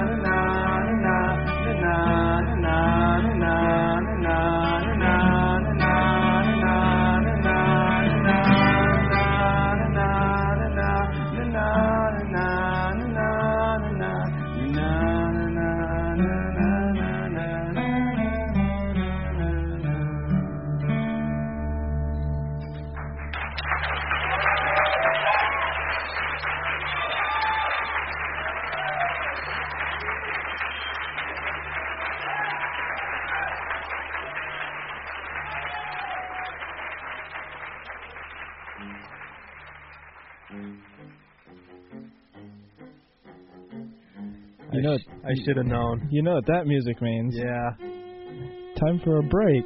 You know, I should have known. You know what that music means. Yeah. Time for a break.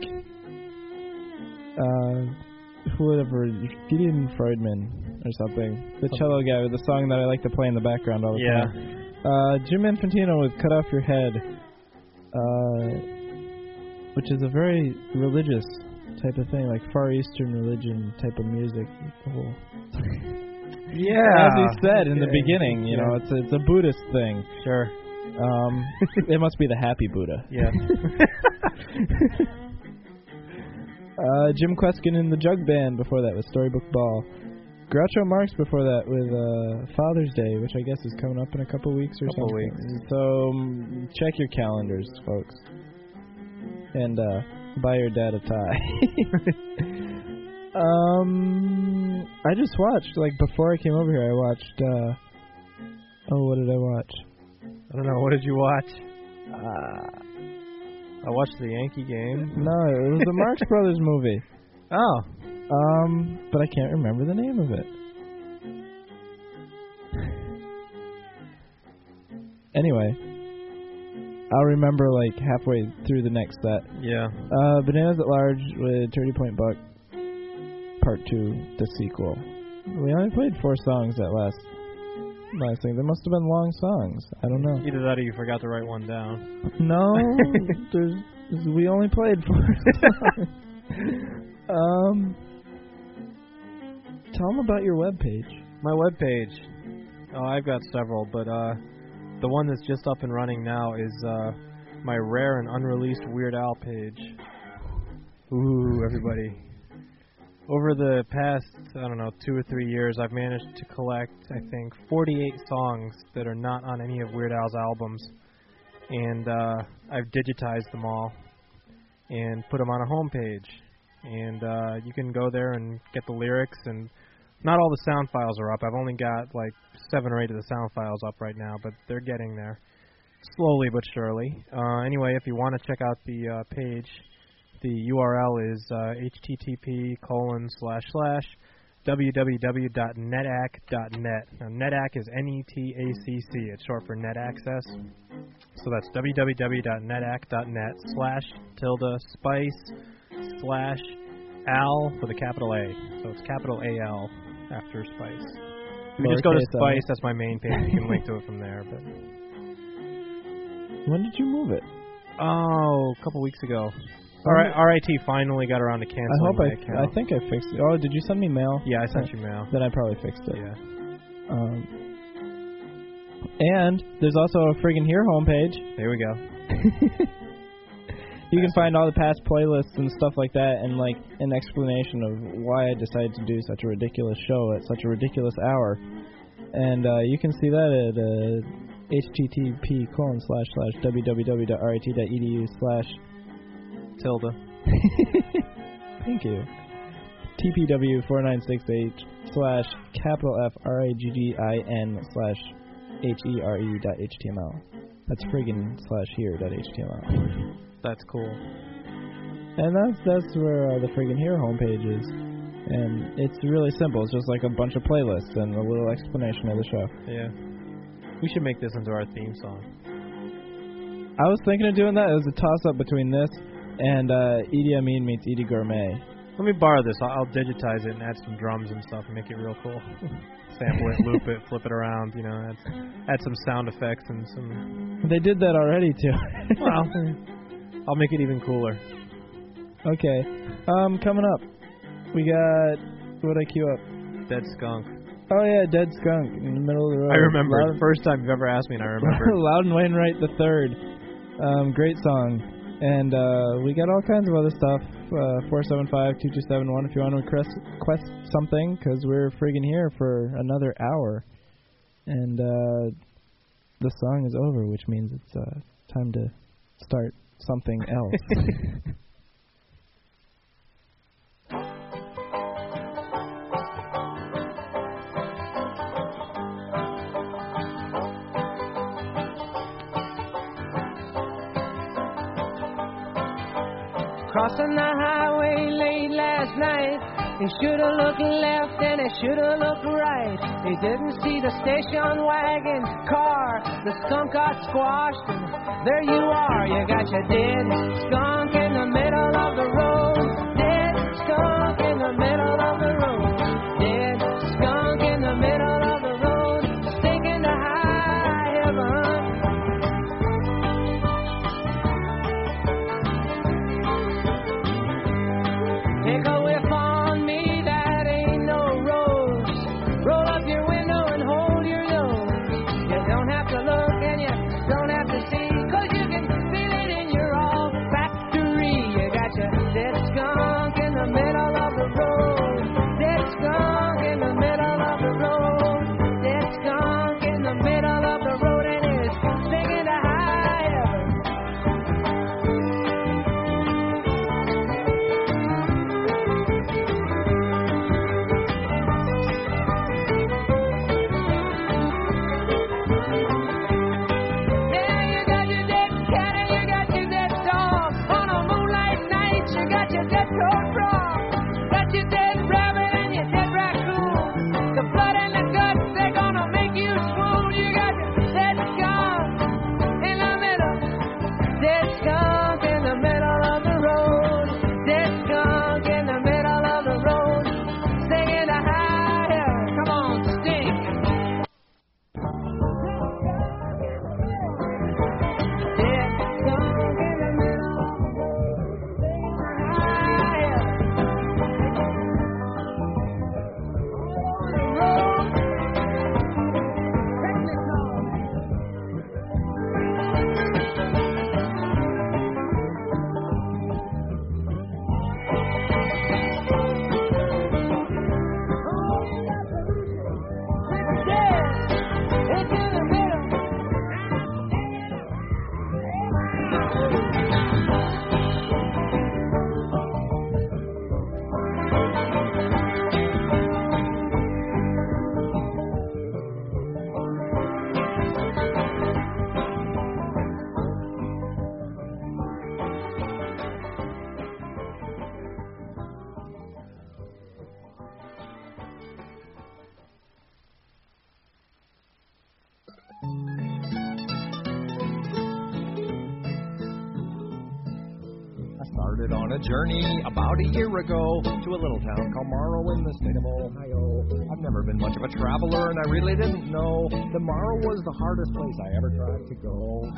Uh, whoever, Gideon Freudman or something. The cello guy with the song that I like to play in the background all the yeah. time. Uh, Jim Infantino with Cut Off Your Head, uh, which is a very religious type of thing, like Far Eastern religion type of music. The whole Yeah. As he said in the Yeah. beginning, you Yeah. know, it's a, it's a Buddhist thing. Sure. Um, it must be the happy Buddha. Yeah. uh, Jim Kweskin in the Jug Band before that with Storybook Ball. Groucho Marx before that with uh, Father's Day, which I guess is coming up in a couple weeks or Couple something. weeks. So um, check your calendars, folks, and uh, buy your dad a tie. um, I just watched like before I came over here. I watched. Uh, oh, what did I watch? I don't know. What did you watch? Uh, I watched the Yankee game. no, it was the Marx Brothers movie. Oh. Um, but I can't remember the name of it. Anyway, I'll remember like halfway through the next set. Yeah. Uh, Bananas at Large with thirty Point Buck, Part two, the sequel. We only played four songs that last last thing. They must have been long songs. I don't know. Either that or you forgot to write one down. No, there's we only played four songs. Um. Tell them about your webpage. My webpage. Oh, I've got several, but uh, the one that's just up and running now is uh, my rare and unreleased Weird Al page. Ooh, everybody. Over the past, I don't know, two or three years, I've managed to collect, I think, forty-eight songs that are not on any of Weird Al's albums. And uh, I've digitized them all and put them on a homepage. And uh, you can go there and get the lyrics, and not all the sound files are up. I've only got like seven or eight of the sound files up right now, but they're getting there, slowly but surely. Uh, anyway, if you want to check out the uh, page, the U R L is uh, http colon slash slash www.netac.net. Now, Netac is N E T A C C. It's short for Net Access. So that's www.netac.net slash tilde spice slash Al with a capital A. So it's capital A L after Spice. If you just go to Spice, that's my main page. You can link to it from there. But when did you move it? Oh, a couple weeks ago. All right, R I T finally got around to canceling I hope my I, account. I think I fixed it. Oh, did you send me mail? Yeah, I sent you mail. Then I probably fixed it. Yeah. Um, and there's also a friggin' Here homepage. There we go. You can find all the past playlists and stuff like that, and like an explanation of why I decided to do such a ridiculous show at such a ridiculous hour. And uh, you can see that at uh, http colon slash slash www.rit.edu slash tilde. Thank you. T P W four nine six eight slash capital F R I G G I N slash H E R E dot H T M L. That's friggin' slash here dot H T M L. That's cool. And that's that's where uh, the friggin' here homepage is. And it's really simple. It's just like a bunch of playlists and a little explanation of the show. Yeah. We should make this into our theme song. I was thinking of doing that. It was a toss-up between this and uh, Edie Amin meets Edie Gourmet. Let me borrow this. I'll, I'll digitize it and add some drums and stuff and make it real cool. Sample it, loop it, flip it around, you know, add, add some sound effects and some... They did that already, too. Well, I'll make it even cooler. Okay. Um, coming up, we got... What'd I queue up? Dead Skunk. Oh, yeah, Dead Skunk in the middle of the road. I remember. Loud, First time you've ever asked me, and I remember. Loudon Wainwright the third. Um, great song. And uh, we got all kinds of other stuff. Uh, four seven five, two two seven one if you want to request, request something, because we're friggin' here for another hour. And uh, the song is over, which means it's uh, time to start something else. Crossing the highway late last night, he should've looked left and he should've looked right. He didn't see the station wagon car, the skunk got squashed, and there you are. You got your dead skunk in the middle of the road. Dead skunk in the middle of the road. Dead skunk in the middle of the road, stinking to high heaven. started on a journey about a year ago to a little town called Morrow in the state of Ohio. I've never been much of a traveler, and I really didn't know that Morrow was the hardest place I ever tried to go.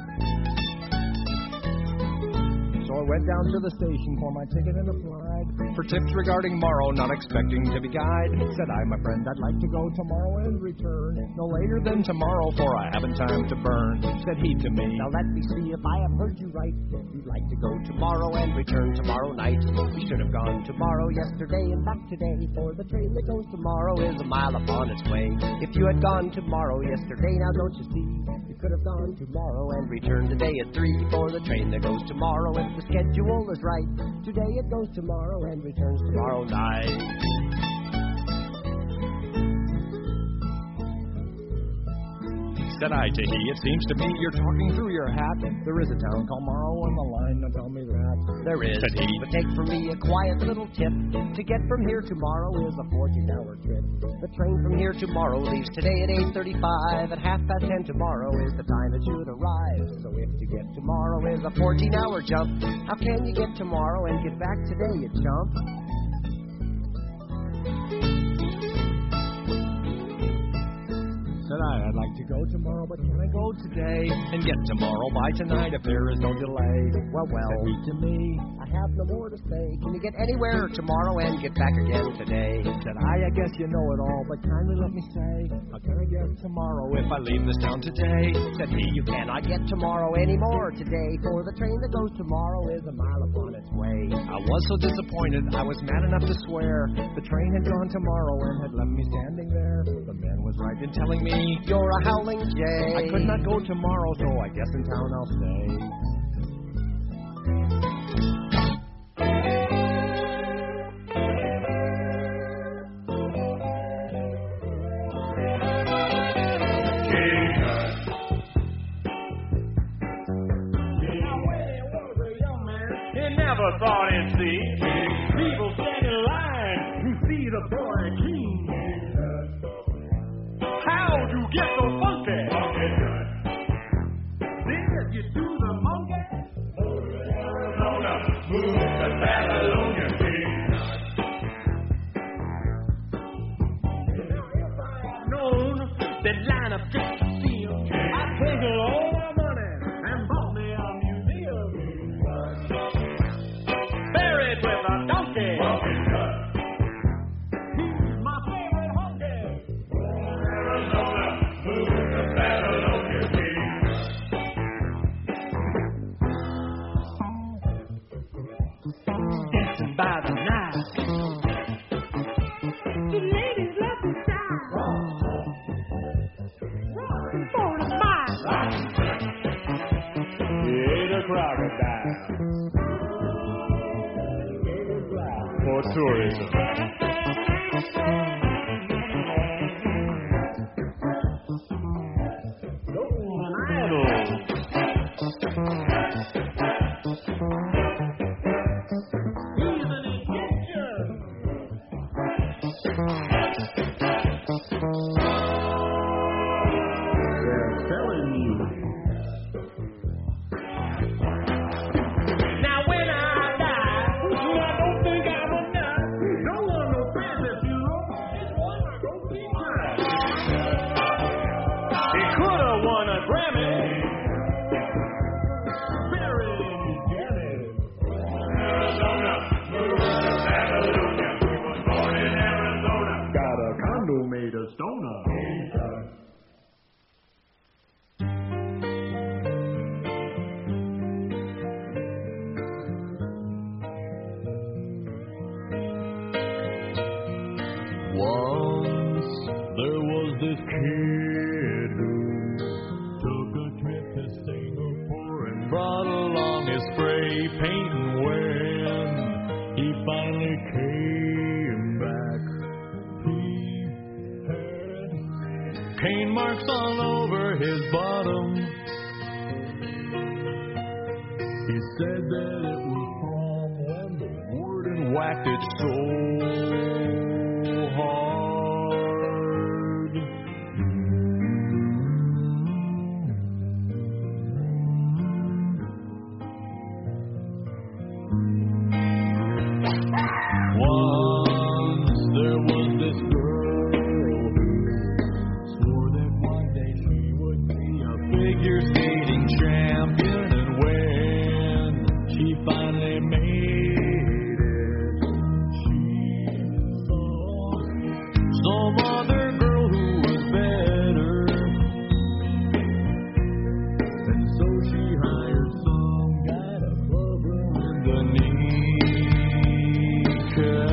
So I went down to the station for my ticket and applied for tips regarding Morrow, not expecting to be guide. Said I, my friend, I'd like to go tomorrow and return no later than tomorrow, for I haven't time to burn. Said he to me, now let me see if I have heard you right. You'd like to go tomorrow and return tomorrow night. We should have gone tomorrow, yesterday, and back today, for the train that goes tomorrow is a mile upon its way. If you had gone tomorrow, yesterday, now don't you see? You could have gone tomorrow and returned today at three, for the train that goes tomorrow, if the schedule is right, today it goes tomorrow and returns tomorrow night. Said I to he, it seems to me you're talking through your hat. There is a town called Morrow on the line, now tell me that. There is, said he. But take from me a quiet little tip. To get from here to Morrow is a fourteen-hour trip. The train from here to Morrow leaves today at eight thirty-five. At half past ten tomorrow is the time it should arrive. So if to get tomorrow is a fourteen-hour jump, how can you get tomorrow and get back today, you chump? Said I, I'd like to go tomorrow, but can I go today and get tomorrow by tonight if there is no delay? Well, well, said he to me, I have no more to say. Can you get anywhere tomorrow and get back again today? Said I, I guess you know it all, but kindly let me say, how can I get tomorrow if I leave this town today? Said he, you cannot get tomorrow anymore today, for the train that goes tomorrow is a mile upon its way. I was so disappointed, I was mad enough to swear. The train had gone tomorrow and had left me standing there. The man was right in telling me, you're a howling jay. I could not go tomorrow, so I guess in town I'll stay. He never thought he'd see people stand in line to see the boy king. How'd you get so funky? Did you do the monkey? Arizona, move to Babylonia, if I had known that line of just to steal, I'd taken all my money and bought me a museum. Buried with a donkey. He's my favorite honky. Dancing by the night. The ladies love the style. Rockin' for the fight. He ate a crocodile for tourism. figure skating champion, and when she finally made it, she saw some other girl who was better, and so she hired some guy to club her in the kneecap.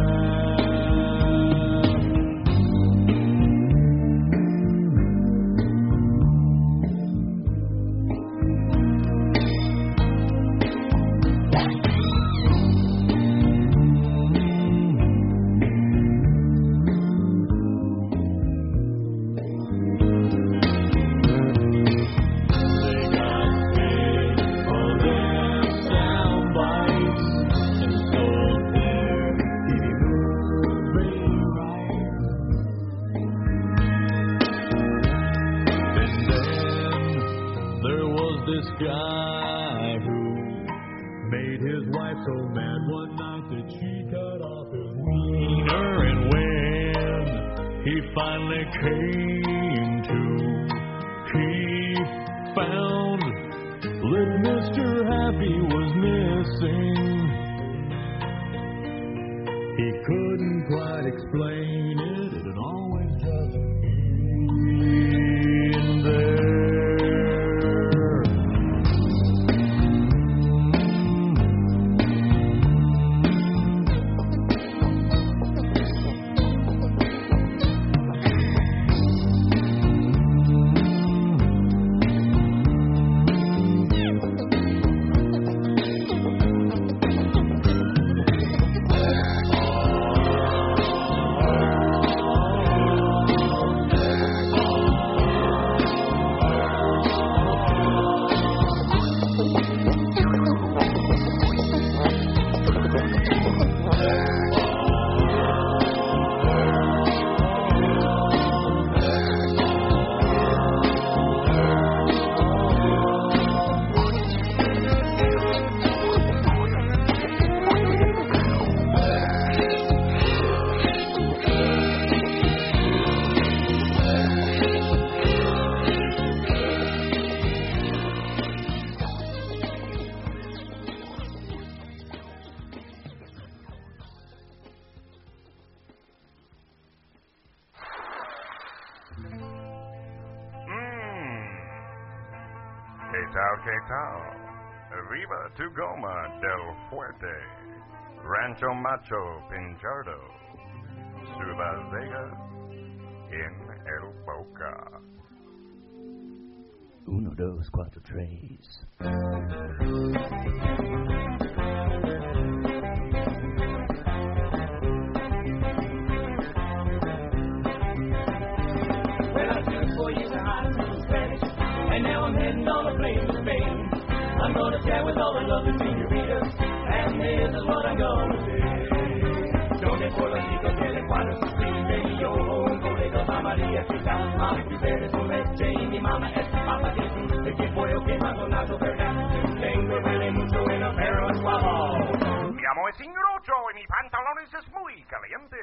This guy who made his wife so mad one night that she cut off his wiener, and when he finally came to, he found that Mister Happy was missing. He couldn't quite explain it, it had always just been there. Arriba to Goma del Fuerte, Rancho Macho Pinchardo, Suba Vega, in El Boca. Uno, dos, cuatro, tres. Well, I took four years of high school Spanish, and now I'm heading on a plane to Spain. I'm gonna chat with all the lovely senoritas, and this is what I'm gonna say. Donde por los chicos que le cuadros su baby, yo, un colega, María, chica, mami, tu bebé con leche, y mi mamá es papa, que es un que pollo que más donato, ¿verdad? Tengo vale mucho en a perro en guapo. Mi amo es ingrocho y mi pantalones es muy caliente.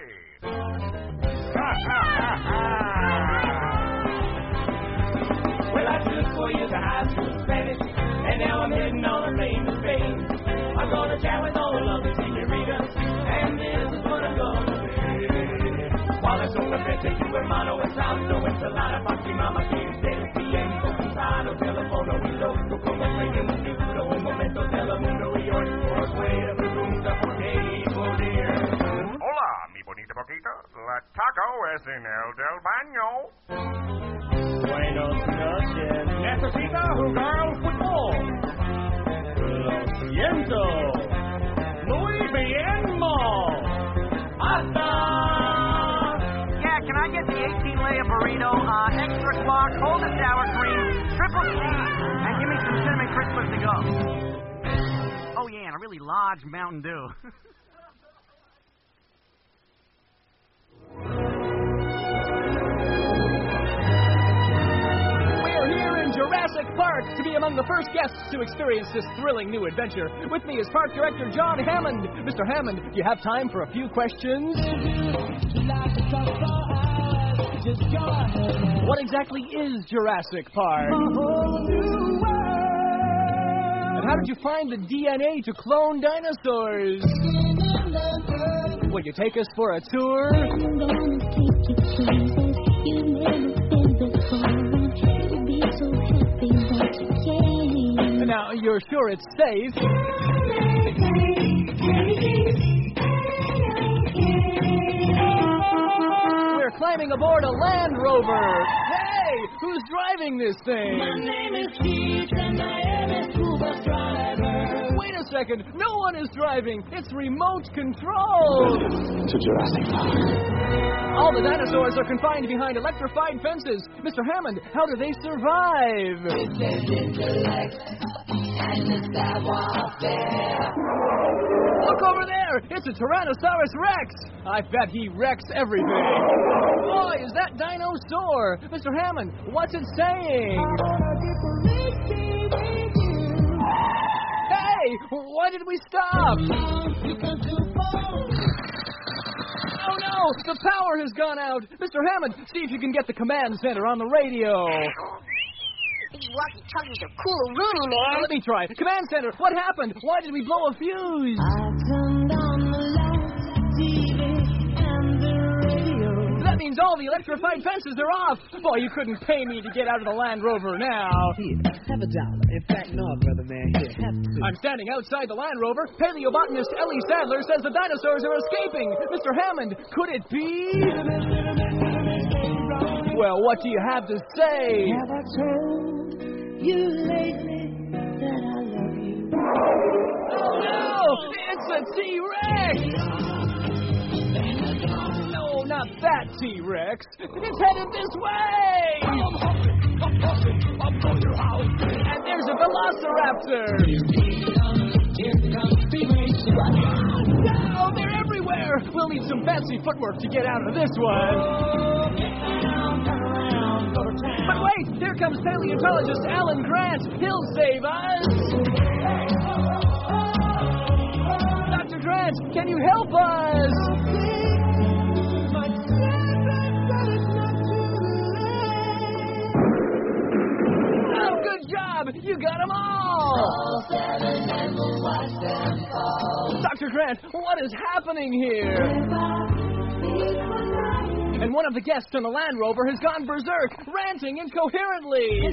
Well, I took four years of high school Spanish, and now I'm heading on a plane to Spain. I'm gonna chat with all the lovely senoritas, and this is what I'm gonna say. While it's on the bed, take you hermano and salto, ensalada, papi, mama, que ustedes tiempo, cruzado, teléfono y loco, como estoy en un futuro, un momento, telemundo y hoy, por fuera, pregunta por qué, hijo dear. Hola, mi bonita boquita, la taco es en el del baño. Buenos noches. ¿Necesita jugar al fútbol? Lo siento. Muy bien, Mo. Hasta. Yeah, can I get the eighteen-layer burrito, uh, extra clark, hold the sour cream, triple cheese, and give me some cinnamon crispers to go. Oh, yeah, and a really large Mountain Dew. Jurassic Park to be among the first guests to experience this thrilling new adventure. With me is Park Director John Hammond. Mister Hammond, do you have time for a few questions? just go ahead. What exactly is Jurassic Park? And how did you find the D N A to clone dinosaurs? Will you take us for a tour? Now, you're sure it's safe? We're climbing aboard a Land Rover. Hey, who's driving this thing? My name is Keith and I am a school bus driver. Wait a second, no one is driving. It's remote control. To Jurassic Park. All the dinosaurs are confined behind electrified fences. Mister Hammond, how do they survive? Look over there! It's a Tyrannosaurus Rex! I bet he wrecks everything. Boy, is that dinosaur! Mister Hammond, what's it saying? Hey! Why did we stop? Oh no! The power has gone out! Mister Hammond, see if you can get the command center on the radio. These walkie-talkies are cool rooney, man. Let me try. Command center, what happened? Why did we blow a fuse? I turned on the lights, T V, and the radio. That means all the electrified fences are off. Boy, you couldn't pay me to get out of the Land Rover now. Here, have a dollar. In fact, no, brother man. Here, have two. I'm standing outside the Land Rover. Paleobotanist Ellie Sadler says the dinosaurs are escaping. Mister Hammond, could it be? Well, what do you have to say? Have I told you lately that I love you? Oh no! It's a T-Rex! No, not that T-Rex. It's headed this way! And there's a Velociraptor! Oh, they're everywhere! We'll need some fancy footwork to get out of this one. But wait, here comes paleontologist Alan Grant. He'll save us. Doctor Grant, can you help us? Oh, good job. You got them all. All seven and we'll watch them fall. Doctor Grant, what is happening here? And one of the guests on the Land Rover has gone berserk, ranting incoherently.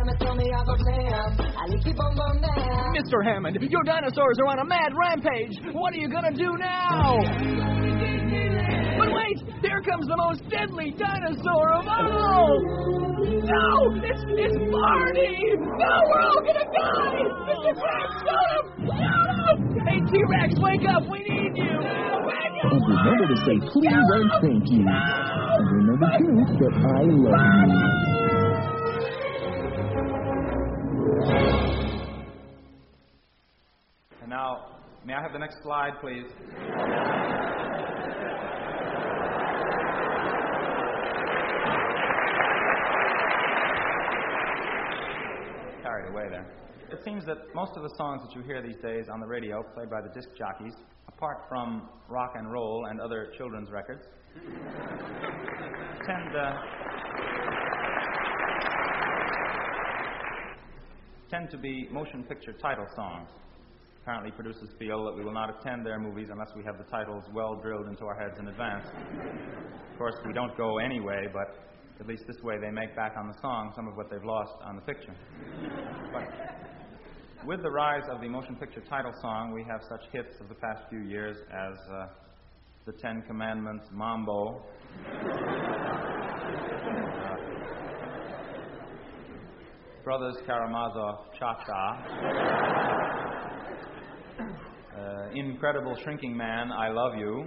Mister Hammond, your dinosaurs are on a mad rampage. What are you going to do now? But wait, there comes the most deadly dinosaur of all. No, it's, it's Barney. No, we're all going to die. Mister Grant, shoot him. Shoot him. Hey, T-Rex, wake up. We need you. And remember to say please and thank you. And remember, too, that I love you. And now, may I have the next slide, please? Carried away there. It seems that most of the songs that you hear these days on the radio, played by the disc jockeys, apart from rock and roll and other children's records, tend, uh, tend to be motion picture title songs. Apparently producers feel that we will not attend their movies unless we have the titles well drilled into our heads in advance. Of course, we don't go anyway, but at least this way they make back on the song some of what they've lost on the picture. But with the rise of the motion picture title song, we have such hits of the past few years as uh, The Ten Commandments, Mambo, uh, Brothers Karamazov, Cha-Cha, uh, Incredible Shrinking Man, I Love You.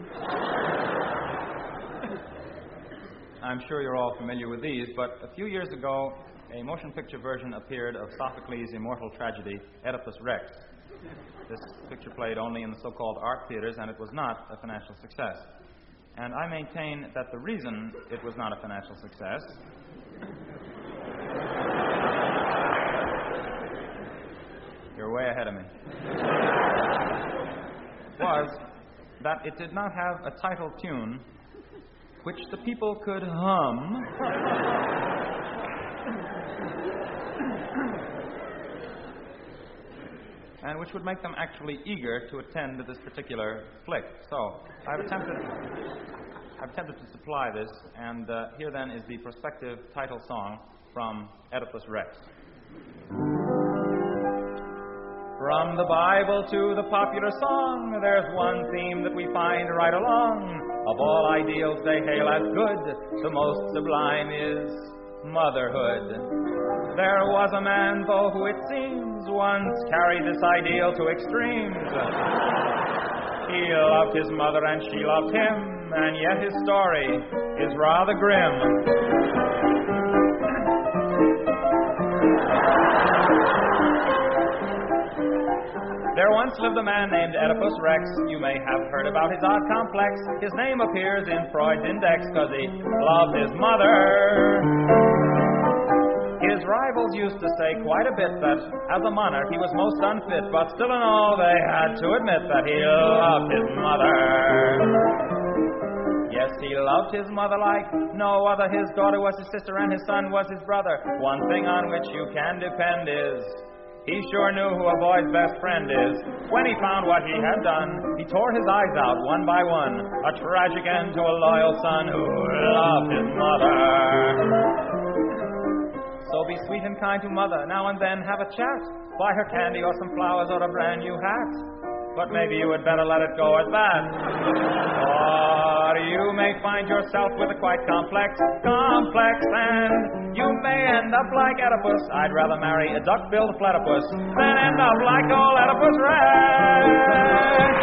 I'm sure you're all familiar with these, but a few years ago, a motion picture version appeared of Sophocles' immortal tragedy, Oedipus Rex. This picture played only in the so-called art theaters, and it was not a financial success. And I maintain that the reason it was not a financial success you're way ahead of me was that it did not have a title tune which the people could hum. And which would make them actually eager to attend to this particular flick. So, I've attempted, I've attempted to supply this, and uh, here then is the prospective title song from Oedipus Rex. From the Bible to the popular song, there's one theme that we find right along. Of all ideals they hail as good, the most sublime is motherhood. There was a man, though, who it seems once carried this ideal to extremes. He loved his mother and she loved him, and yet his story is rather grim. There once lived a man named Oedipus Rex. You may have heard about his odd complex. His name appears in Freud's index because he loved his mother. His rivals used to say quite a bit that as a monarch he was most unfit, but still in all they had to admit that he loved his mother. Yes, he loved his mother like no other. His daughter was his sister and his son was his brother. One thing on which you can depend is he sure knew who a boy's best friend is. When he found what he had done, he tore his eyes out one by one. A tragic end to a loyal son who loved his mother. So be sweet and kind to mother. Now and then have a chat. Buy her candy or some flowers or a brand new hat. But maybe you would better let it go at that. Or you may find yourself with a quite complex complex, and you may end up like Oedipus. I'd rather marry a duck-billed platypus than end up like old Oedipus Rex.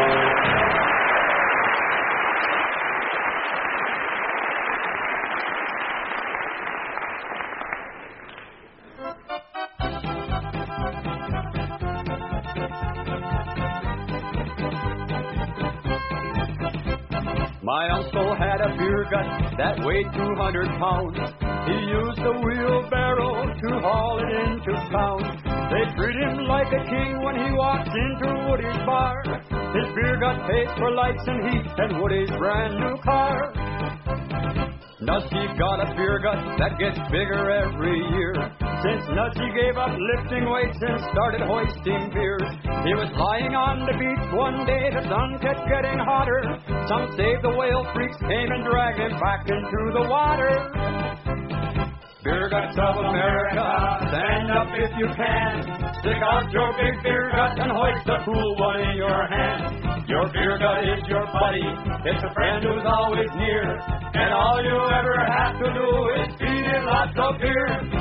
My uncle had a beer gut that weighed two hundred pounds. He used a wheelbarrow to haul it into town. They treat him like a king when he walks into Woody's bar. His beer gut pays for lights and heat and Woody's brand new car. Nutsy got a beer gut that gets bigger every year. Since Nutsy gave up lifting weights and started hoisting beers. He was lying on the beach one day, the sun kept getting hotter. Some say the whale freaks came and dragged him back into the water. Beer guts of America, stand up if you can. Stick out your big beer gut and hoist a cool one in your hand. Your beer gut is your buddy, it's a friend who's always near. And all you ever have to do is feed it lots of beer.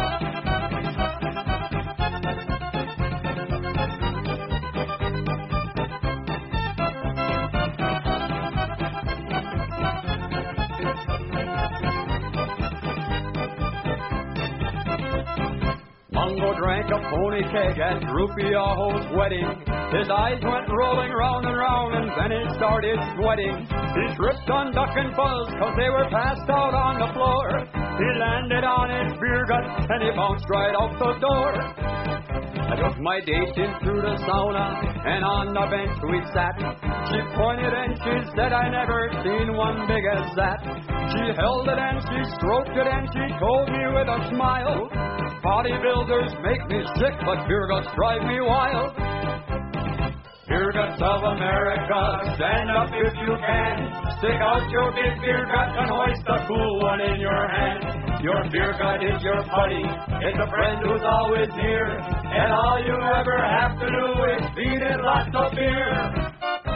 Mungo drank a pony keg at Droopy Aho's wedding. His eyes went rolling round and round and then he started sweating. He tripped on Duck and Buzz cause they were passed out on the floor. He landed on his beer gut and he bounced right out the door. I took my date in through the sauna and on the bench we sat. She pointed and she said I never seen one big as that. She held it and she stroked it and she told me with a smile, bodybuilders make me sick, but beer guts drive me wild. Beer guts of America, stand up if you can. Stick out your big beer gut and hoist a cool one in your hand. Your beer gut is your buddy, it's a friend who's always near. And all you ever have to do is feed it lots of beer.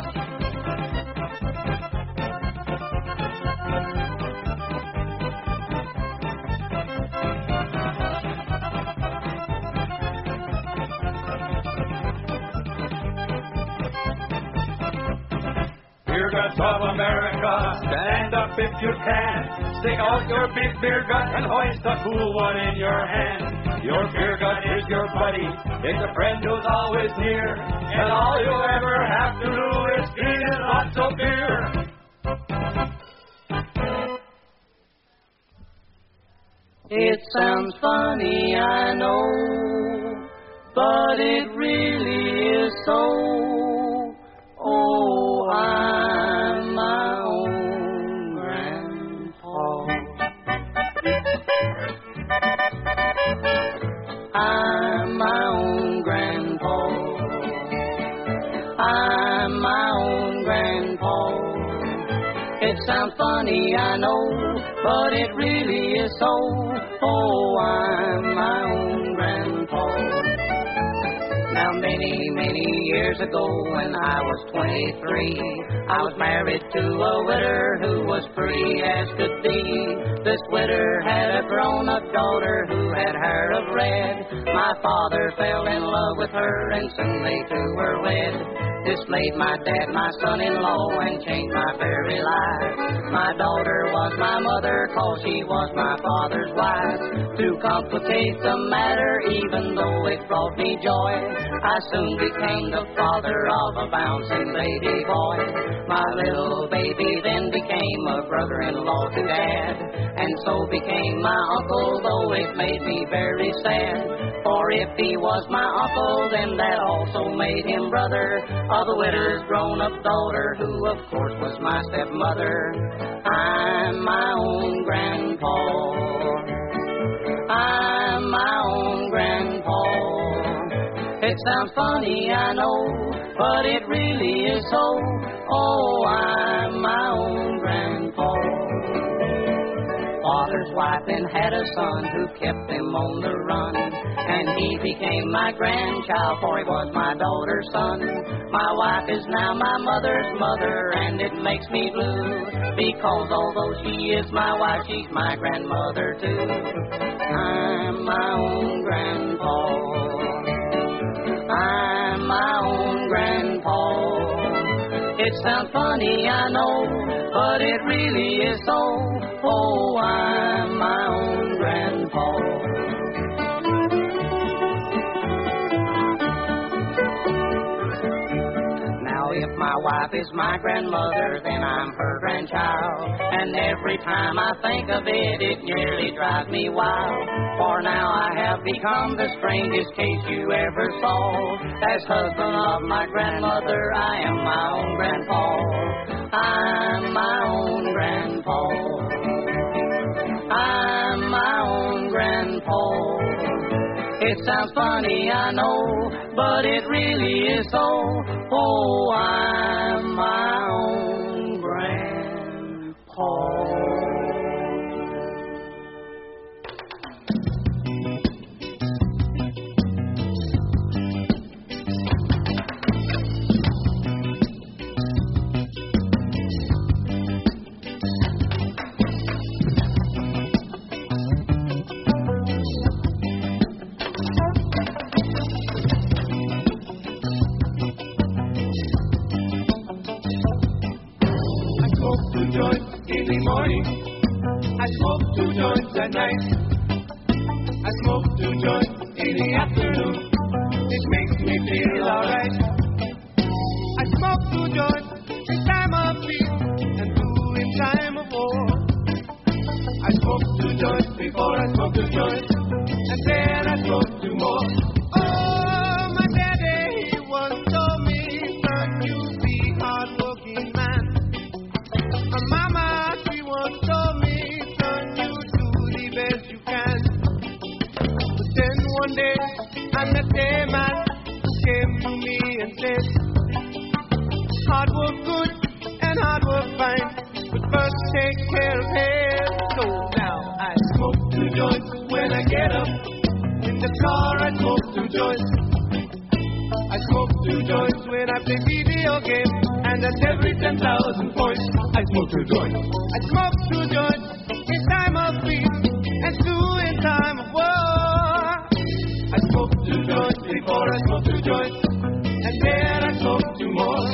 Beer guts of America, stand up if you can. Stick out your big beer gut and hoist a cool one in your hand. Your beer gut is your buddy, it's a friend who's always near. And all you ever have to do is feed it lots of beer. It sounds funny, I know, but it really is so. Oh, I'm my own grandmother. sounds funny, I know, but it really is so. Oh, I'm my own grandpa. Now many, many years ago when I was twenty-three, I was married to a widder who was free as could be. This widder had a grown-up daughter who had hair of red. My father fell in love with her and soon they two were wed. This made my dad my son-in-law and changed my very life. My daughter was my mother, cause she was my father's wife. To complicate the matter, even though it brought me joy, I soon became the father of a bouncing baby boy. My little baby then became a brother-in-law to Dad, and so became my uncle, though it made me very sad. For if he was my uncle, then that also made him brother of the widow's grown-up daughter, who of course was my stepmother. I'm my own grandpa. I'm my own grandpa. It sounds funny, I know, but it really is so. Oh, I'm my own grandpa. Father's wife then had a son who kept him on the run, and he became my grandchild, for he was my daughter's son. My wife is now my mother's mother, and it makes me blue, because although she is my wife, she's my grandmother too. I'm my own grandpa. I'm my own grandpa. It sounds funny, I know, but it really is so. Oh, I'm my own grandpa. Now, if my wife is my grandmother, then I'm her grandchild. And every time I think of it, it nearly drives me wild. For now I have become the strangest case you ever saw. As husband of my grandmother, I am my own grandpa. I'm my own grandpa. I'm my own grandpa. It sounds funny, I know, but it really is so. Oh, I'm my own grandpa. In the morning, I smoke two joints at night. I smoke two joints in the afternoon. It makes me feel alright. I smoke two joints in time of peace and two in time of war. I smoke two joints before I smoke two joints, and then I smoke two more. Oh, my daddy, he once told me, son, you be hard-working man. My mama, she once told me, son, you do the best you can. But then one day, I met a man who came to me and said, hard work good and hard work fine, but first take care of health. So now I smoke two joints when I get up. In the car I smoke two joints. I smoke two joints when I play video games, and at every ten thousand points I smoke two joints. I smoke two joints in time of peace and two in time of war. I smoke two joints before I smoke two joints, and then I smoke two more.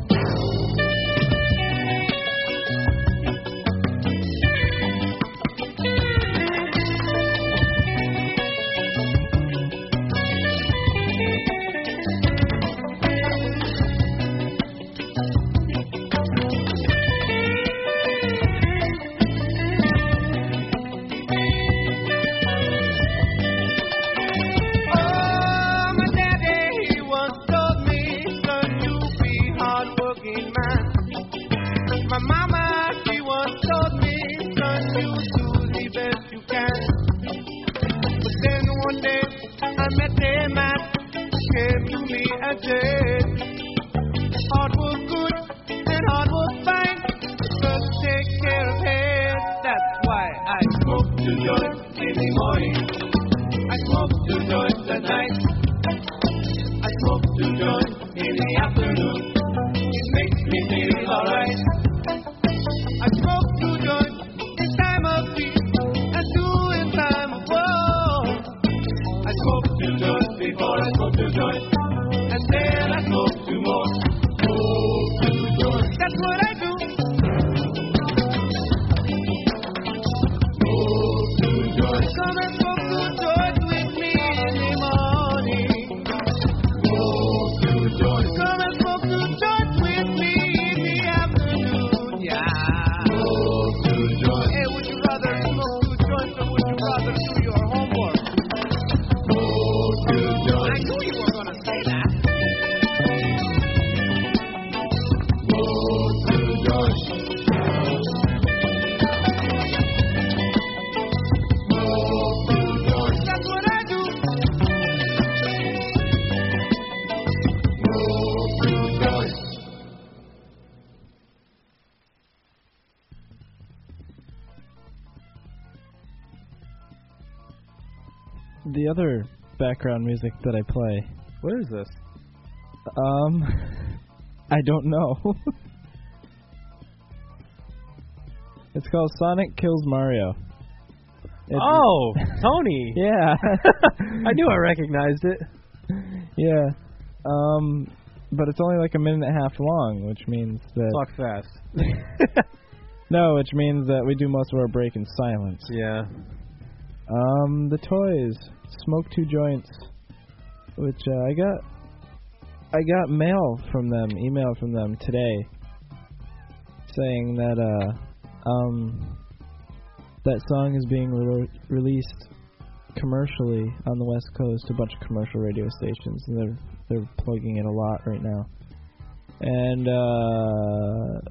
My mama, she once told me, son, you do the best you can. But then one day, I met a man who came to me and said, hard work good and hard work fine, first take care smoke two joints at night. I smoke two joints in the afternoon. It makes me feel alright. I smoke two joints in time of peace and two in time of war. I smoke two joints before I smoke two joints, and then I smoke two more. Smoke two joints, that's what I do. Smoke two joints, come and smoke two joints with me in the morning. Smoke two joints, come and smoke two joints with me in the afternoon. Yeah. Smoke two joints. Hey, would you rather smoke two joints or would you rather do your homework? Smoke two joints. I knew you were gonna say that. Smoke two joints. Smoke two joints. That's what I do. Smoke two joints. The other background music that I play. What is this? Um, I don't know. It's called Sonic Kills Mario. It- Oh, Tony. Yeah. I knew I recognized it. Yeah. Um, but it's only like a minute and a half long, which means that... Talk fast. No, which means that we do most of our break in silence. Yeah. Um, the Toys, Smoke Two Joints, which uh, I got, I got mail from them, email from them today, saying that uh, um, that song is being re- released commercially on the West Coast, a bunch of commercial radio stations, and they're they're plugging it a lot right now, and uh,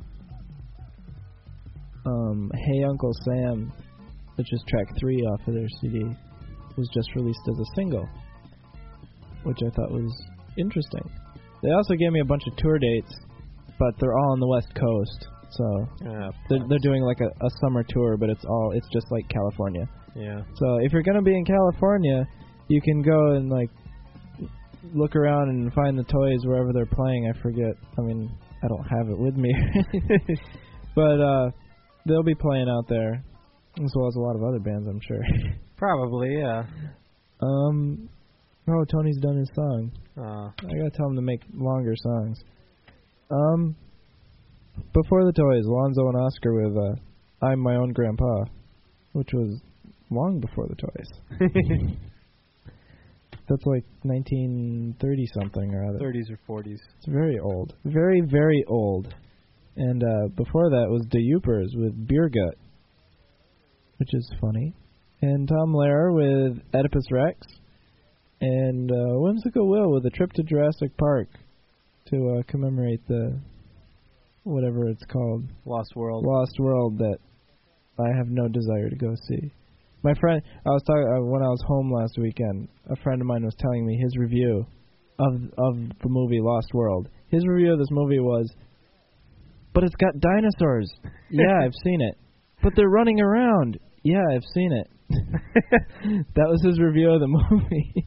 um, Hey Uncle Sam, which is track three off of their C D, was just released as a single, which I thought was interesting. They also gave me a bunch of tour dates, but they're all on the West Coast, so Yeah. they're, they're doing like a, a summer tour, but it's all it's just like California. Yeah. So if you're gonna be in California, you can go and like look around and find the Toys wherever they're playing. I forget. I mean, I don't have it with me, but uh, they'll be playing out there, as well as a lot of other bands, I'm sure. Probably, yeah. Um, oh, Tony's done his song. Uh, I gotta tell him to make longer songs. Um, before the Toys, Lonzo and Oscar with uh, "I'm My Own Grandpa," which was long before the Toys. That's like nineteen thirty something or other. thirties or forties. It's very old, very very old. And uh, before that was the Youpers with Beer Gut, which is funny. And Tom Lehrer with Oedipus Rex. And uh, Whimsical Will with a trip to Jurassic Park to uh, commemorate the, whatever it's called. Lost World. Lost World that I have no desire to go see. My friend, I was talking, uh, when I was home last weekend, a friend of mine was telling me his review of of the movie Lost World. His review of this movie was, but it's got dinosaurs. Yeah, I've seen it. But they're running around. Yeah, I've seen it. That was his review of the movie.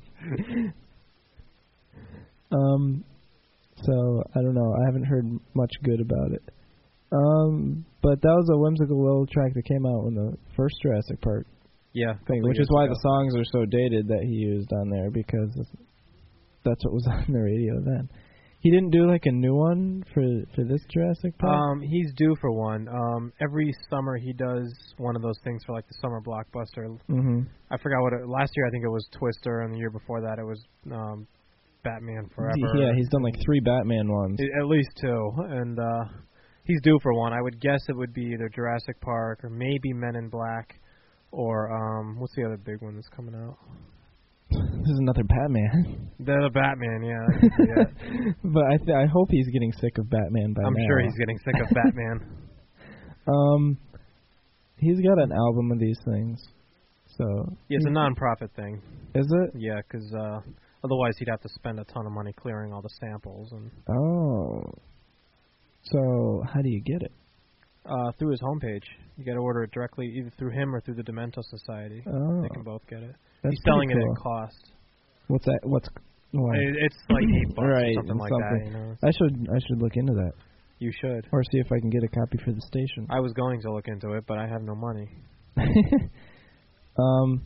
um, so I don't know. I haven't heard much good about it. Um, but that was a Whimsical Will track that came out when the first Jurassic Park Yeah. thing, which is why the songs are so dated that he used on there, because that's what was on the radio then. He didn't do like a new one for for this Jurassic Park? Um, he's due for one. Um, every summer he does one of those things for like the summer blockbuster. Mhm. I forgot what it, last year I think it was Twister, and the year before that it was um, Batman Forever. Yeah, he's done like three Batman ones. At least two, and uh, he's due for one. I would guess it would be either Jurassic Park or maybe Men in Black, or um, what's the other big one that's coming out? This is another Batman. The, the Batman, yeah. yeah. But I th- I hope he's getting sick of Batman by I'm now. sure he's getting sick of Batman. Um, he's got an album of these things, so Yeah, it's a non-profit thing. Is it? Yeah, because uh, otherwise he'd have to spend a ton of money clearing all the samples. And Oh, so how do you get it? Uh, through his homepage. You got to order it directly either through him or through the Demento Society. Oh. They can both get it. That's He's selling pretty it cool. at cost. What's that? What's why? It, it's like eight bucks right, or something like something. that. You know. I should I should look into that. You should. Or see if I can get a copy for the station. I was going to look into it, but I have no money. um,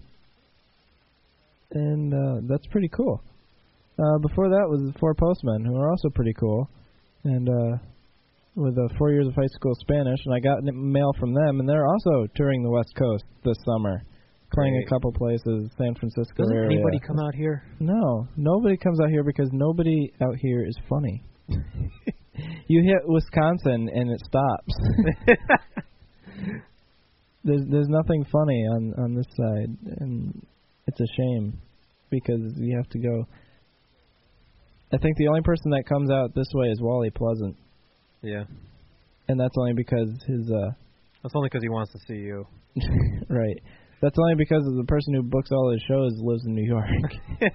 and uh, that's pretty cool. Uh, before that was the Four Postmen, who are also pretty cool, and uh, with uh, four years of high school Spanish, and I got n- mail from them, and they're also touring the West Coast this summer, playing Great. a couple places, San Francisco Doesn't area. anybody come out here? No, nobody comes out here because nobody out here is funny. You hit Wisconsin and it stops. there's there's nothing funny on on this side, and it's a shame because you have to go. I think the only person that comes out this way is Wally Pleasant, Yeah. and that's only because his uh That's only because he wants to see you. right. That's only because the person who books all his shows lives in New York.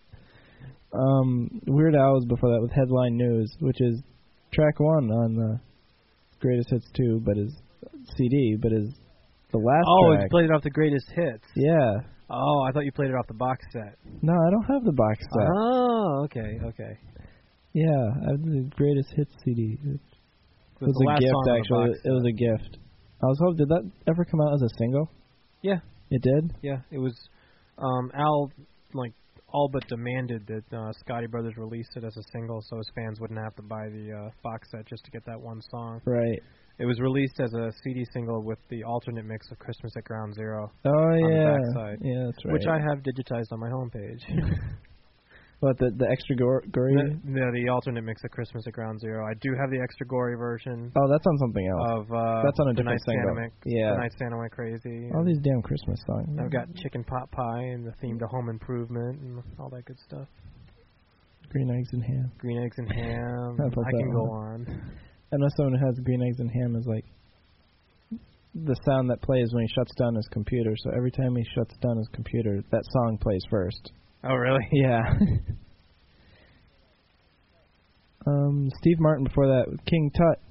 um, Weird Al was before that with Headline News, which is track one on the Greatest Hits two, but is C D, but is the last Oh, track. you played it off the Greatest Hits. Yeah. Oh, I thought you played it off the box set. No, I don't have the box set. Oh, okay, okay. Yeah, I have the Greatest Hits C D. It Was was the a last gift, song on the actually. box It was a gift. I was hoping, did that ever come out as a single? Yeah. It did? Yeah, it was. Um, Al, like, all but demanded that uh, Scotty Brothers release it as a single so his fans wouldn't have to buy the uh, box set just to get that one song. Right. It was released as a C D single with the alternate mix of Christmas at Ground Zero Oh, on yeah. the backside. Yeah, that's right. Which I have digitized on my homepage. What, the the extra gore, gory? the, the, the alternate mix of Christmas at Ground Zero. I do have the extra gory version. Oh, that's on something else. Of, uh, that's on a the different night Santa single. Went, Yeah. The Night Santa Went Crazy. All these damn Christmas songs. I've got Chicken Pot Pie and the theme to Home Improvement and all that good stuff. Green Eggs and Ham. Green Eggs and Ham. How about I that can go one? on. I know someone who has Green Eggs and Ham is like the sound that plays when he shuts down his computer. So every time he shuts down his computer, that song plays first. Oh, really? Yeah. um, Steve Martin before that, King Tut,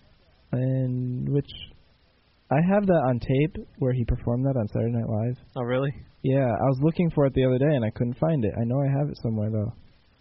and which I have that on tape where he performed that on Saturday Night Live. Oh, really? Yeah, I was looking for it the other day and I couldn't find it. I know I have it somewhere though,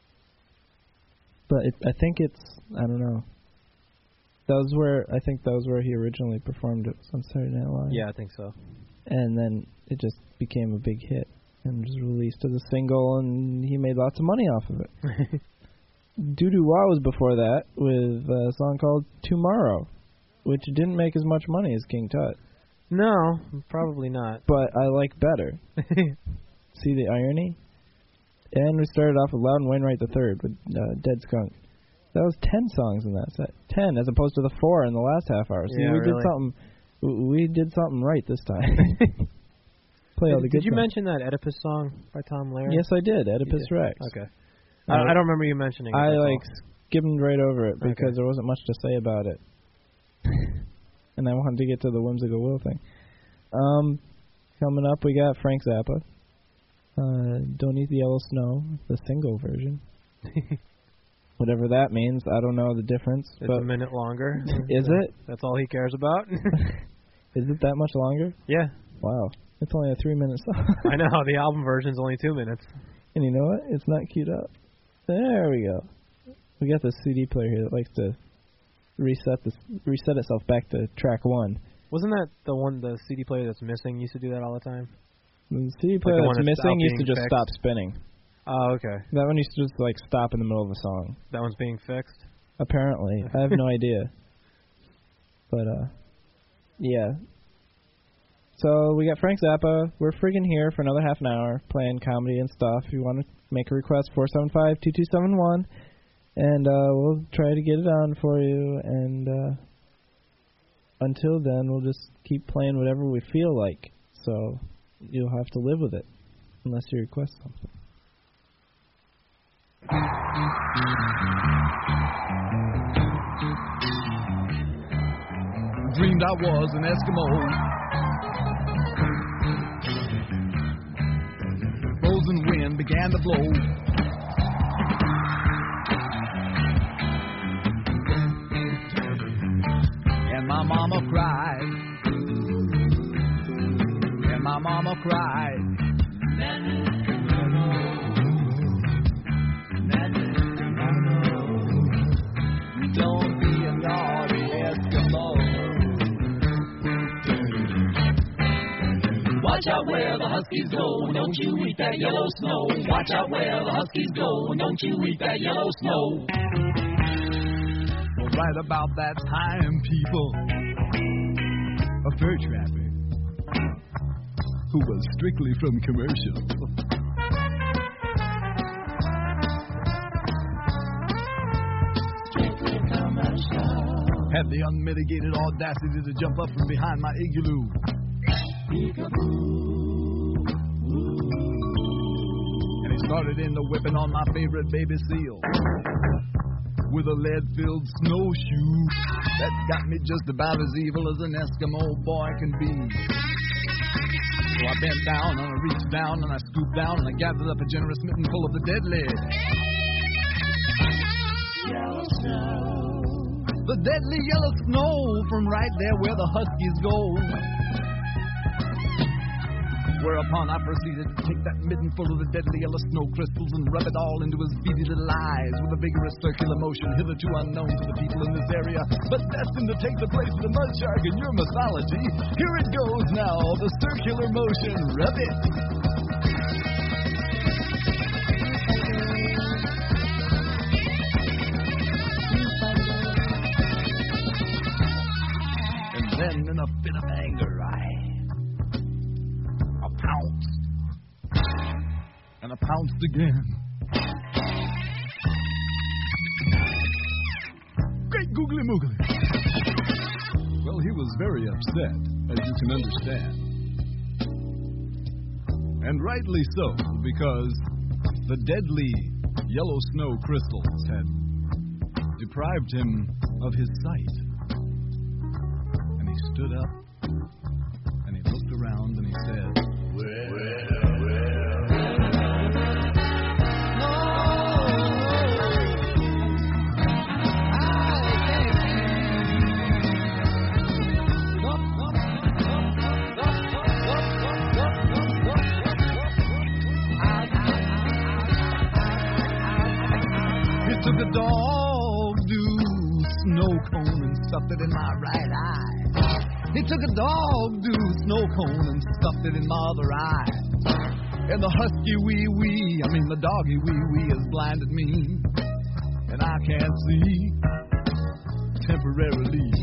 but it, I think it's I don't know. That was where I think that was where he originally performed it, was on Saturday Night Live. Yeah, I think so. And then it just became a big hit and was released as a single, and he made lots of money off of it. Doo-Doo Wah was before that with a song called Tomorrow, which didn't make as much money as King Tut. No, probably not. But I like better. See the irony? And we started off with Loudon Wainwright the Third with uh, Dead Skunk. That was ten songs in that set. Ten, as opposed to the four in the last half hour. See, yeah, we really. did something. We did something right this time. Play all the did good you songs. mention that Oedipus song by Tom Lehrer? Yes, I did. Oedipus did. Rex. Okay. Uh, I, I don't remember you mentioning it. I that's like all. skimmed right over it because Okay. there wasn't much to say about it, and I wanted to get to the Whimsical Will thing. Um, coming up, we got Frank Zappa. Uh, Don't Eat the Yellow Snow, the single version. Whatever that means, I don't know the difference. It's but a minute longer. Is So it? That's all he cares about. Is it that much longer? Yeah. Wow, it's only a three-minute song. I know, the album version's only two minutes. And you know what? It's not queued up. There we go. We got this C D player here that likes to reset this, reset itself back to track one. Wasn't that the one, the C D player that's missing used to do that all the time? The C D Like player the one that's that's missing out used to being just fixed? stop spinning. Oh, okay. That one used to just like stop in the middle of a song. That one's being fixed? Apparently. I have no idea. But, uh, yeah. So we got Frank Zappa. We're friggin' here for another half an hour playing comedy and stuff. If you want to make a request, four seven five, two two seven one. And uh, we'll try to get it on for you. And uh, until then, we'll just keep playing whatever we feel like. So you'll have to live with it unless you request something. Dreamed I was an Eskimo. Frozen wind began to blow. And my mama cried. mama cried. Don't be a naughty Eskimo. Watch out where the Huskies go, don't you eat that yellow snow. Watch out where the Huskies go, don't you eat that yellow snow. Well, right about that time, people, a fur trapper who was strictly from commercial had the unmitigated audacity to jump up from behind my igloo. And he started in the whipping on my favorite baby seal with a lead-filled snowshoe that got me just about as evil as an Eskimo boy can be. So I bent down and I reached down and I scooped down and I gathered up a generous mitten full of the deadly Yellow snow. The deadly yellow snow from right there where the Huskies go. Whereupon I proceeded to take that mitten full of the deadly yellow snow crystals and rub it all into his beady little eyes with a vigorous circular motion hitherto unknown to the people in this area, but destined to take the place of the mud shark in your mythology. Here it goes now, the circular motion. Rub it. And then in a fit of anger, I pounced, and I pounced again. Great googly moogly. Well, he was very upset, as you can understand. And rightly so, because the deadly yellow snow crystals had deprived him of his sight. And he stood up, and he looked around, and he said, took a dog-do snow cone and stuffed it in my right eye. He took a dog-do snow cone and stuffed it in my other eye. And the husky wee-wee, I mean the doggy wee-wee has blinded me. And I can't see temporarily.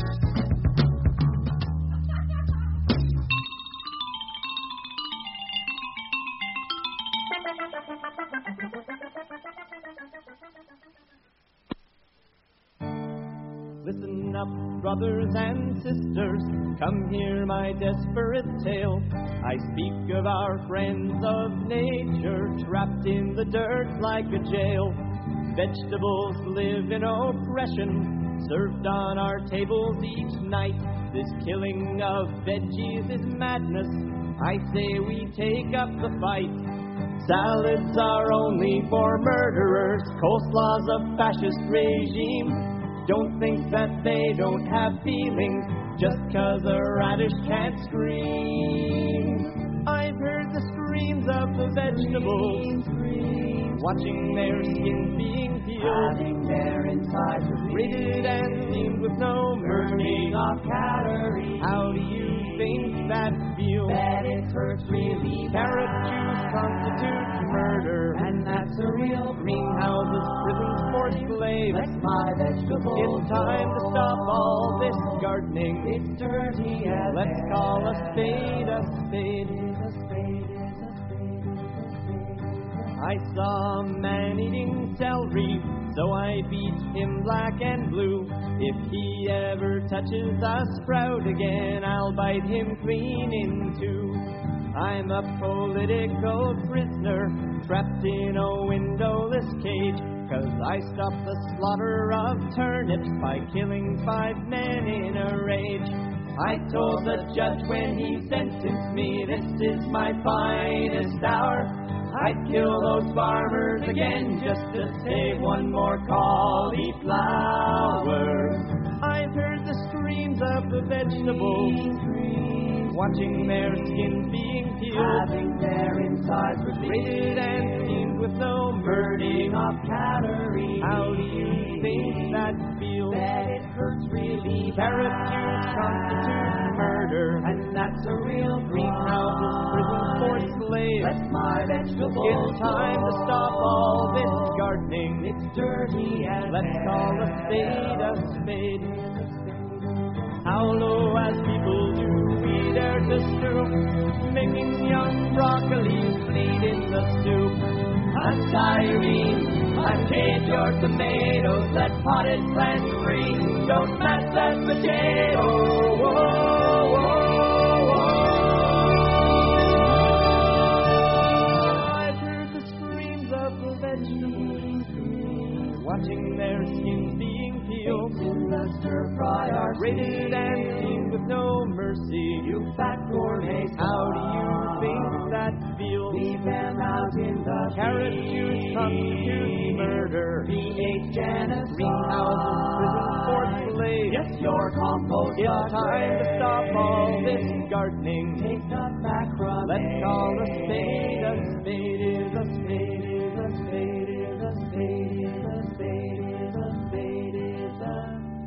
Listen up, brothers and sisters, come hear my desperate tale. I speak of our friends of nature, trapped in the dirt like a jail. Vegetables live in oppression, served on our tables each night. This killing of veggies is madness, I say we take up the fight. Salads are only for murderers, coleslaw's a fascist regime. Don't think that they don't have feelings just 'cause a radish can't scream. I've heard the screams of the vegetables, watching their skins being peeled, having their insides raided and seamed with no mercy, off calories. How do you think that feels? That it hurts really. Carrot juice constitutes murder, and that's a real greenhouses, prisons for slaves. Let's buy vegetables. It's time to stop all this gardening. It's dirty as Let's hell. Call a spade a spade. I saw a man eating celery, so I beat him black and blue. If he ever touches a sprout again, I'll bite him clean in two. I'm a political prisoner, trapped in a windowless cage, 'cause I stopped the slaughter of turnips by killing five men in a rage. I told the judge when he sentenced me, this is my finest hour. I'd kill those farmers again just to save one more cauliflower. I've heard the screams of the vegetables, watching their skin being peeled, having their insides raided and steamed with no burning off calories. How do you think that feels? That it hurts really Carrot bad. juice constitutes murder, and that's a real greenhouses, prisons for slaves. Let my vegetables It's time to stop all this gardening. It's dirty as Let's call a spade a spade. How low as people do we dare to stoop, making young broccoli bleed in the soup. I'm styrene, I've caved your tomatoes, that potted plant free, don't mess that potato. Whoa, whoa, whoa. I've heard the screams of the vegetables, watching their skins being peeled, in the stir fry are raided and steamed with no mercy. You fat gourmet, how do you think that feels? Leave them out in the carrot juice constitutes murder. pH genocide. Greenhouses, prisons for slaves. Yes, your compost. It's time to stop all this gardening. Take the macrame. Let's call a spade a spade is a spade is a spade is a spade is a spade is a spade is a.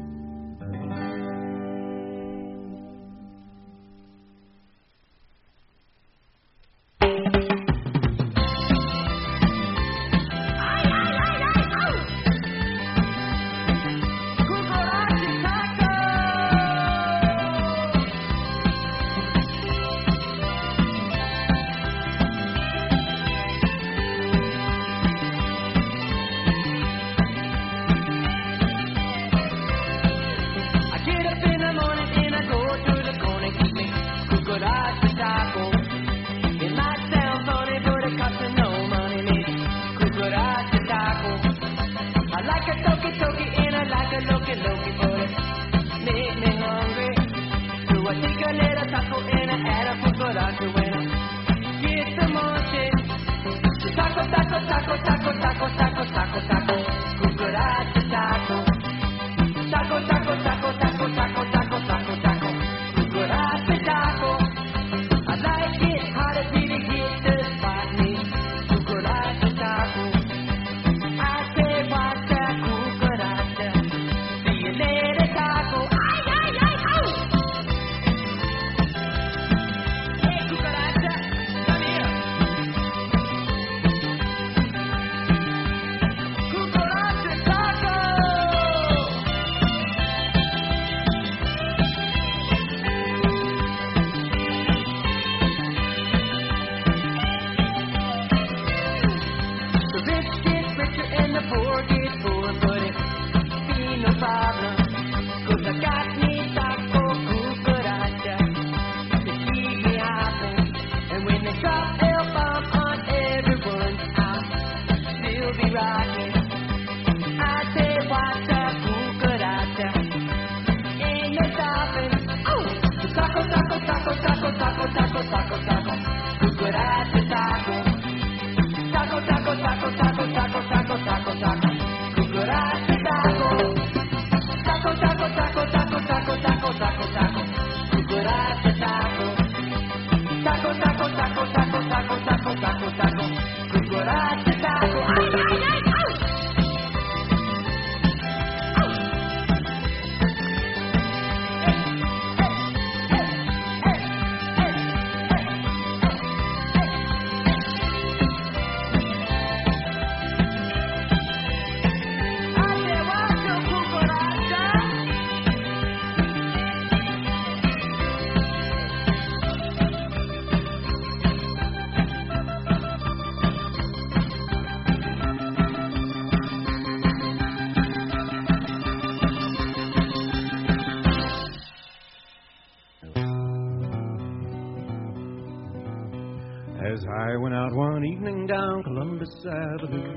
As I went out one evening down Columbus Avenue,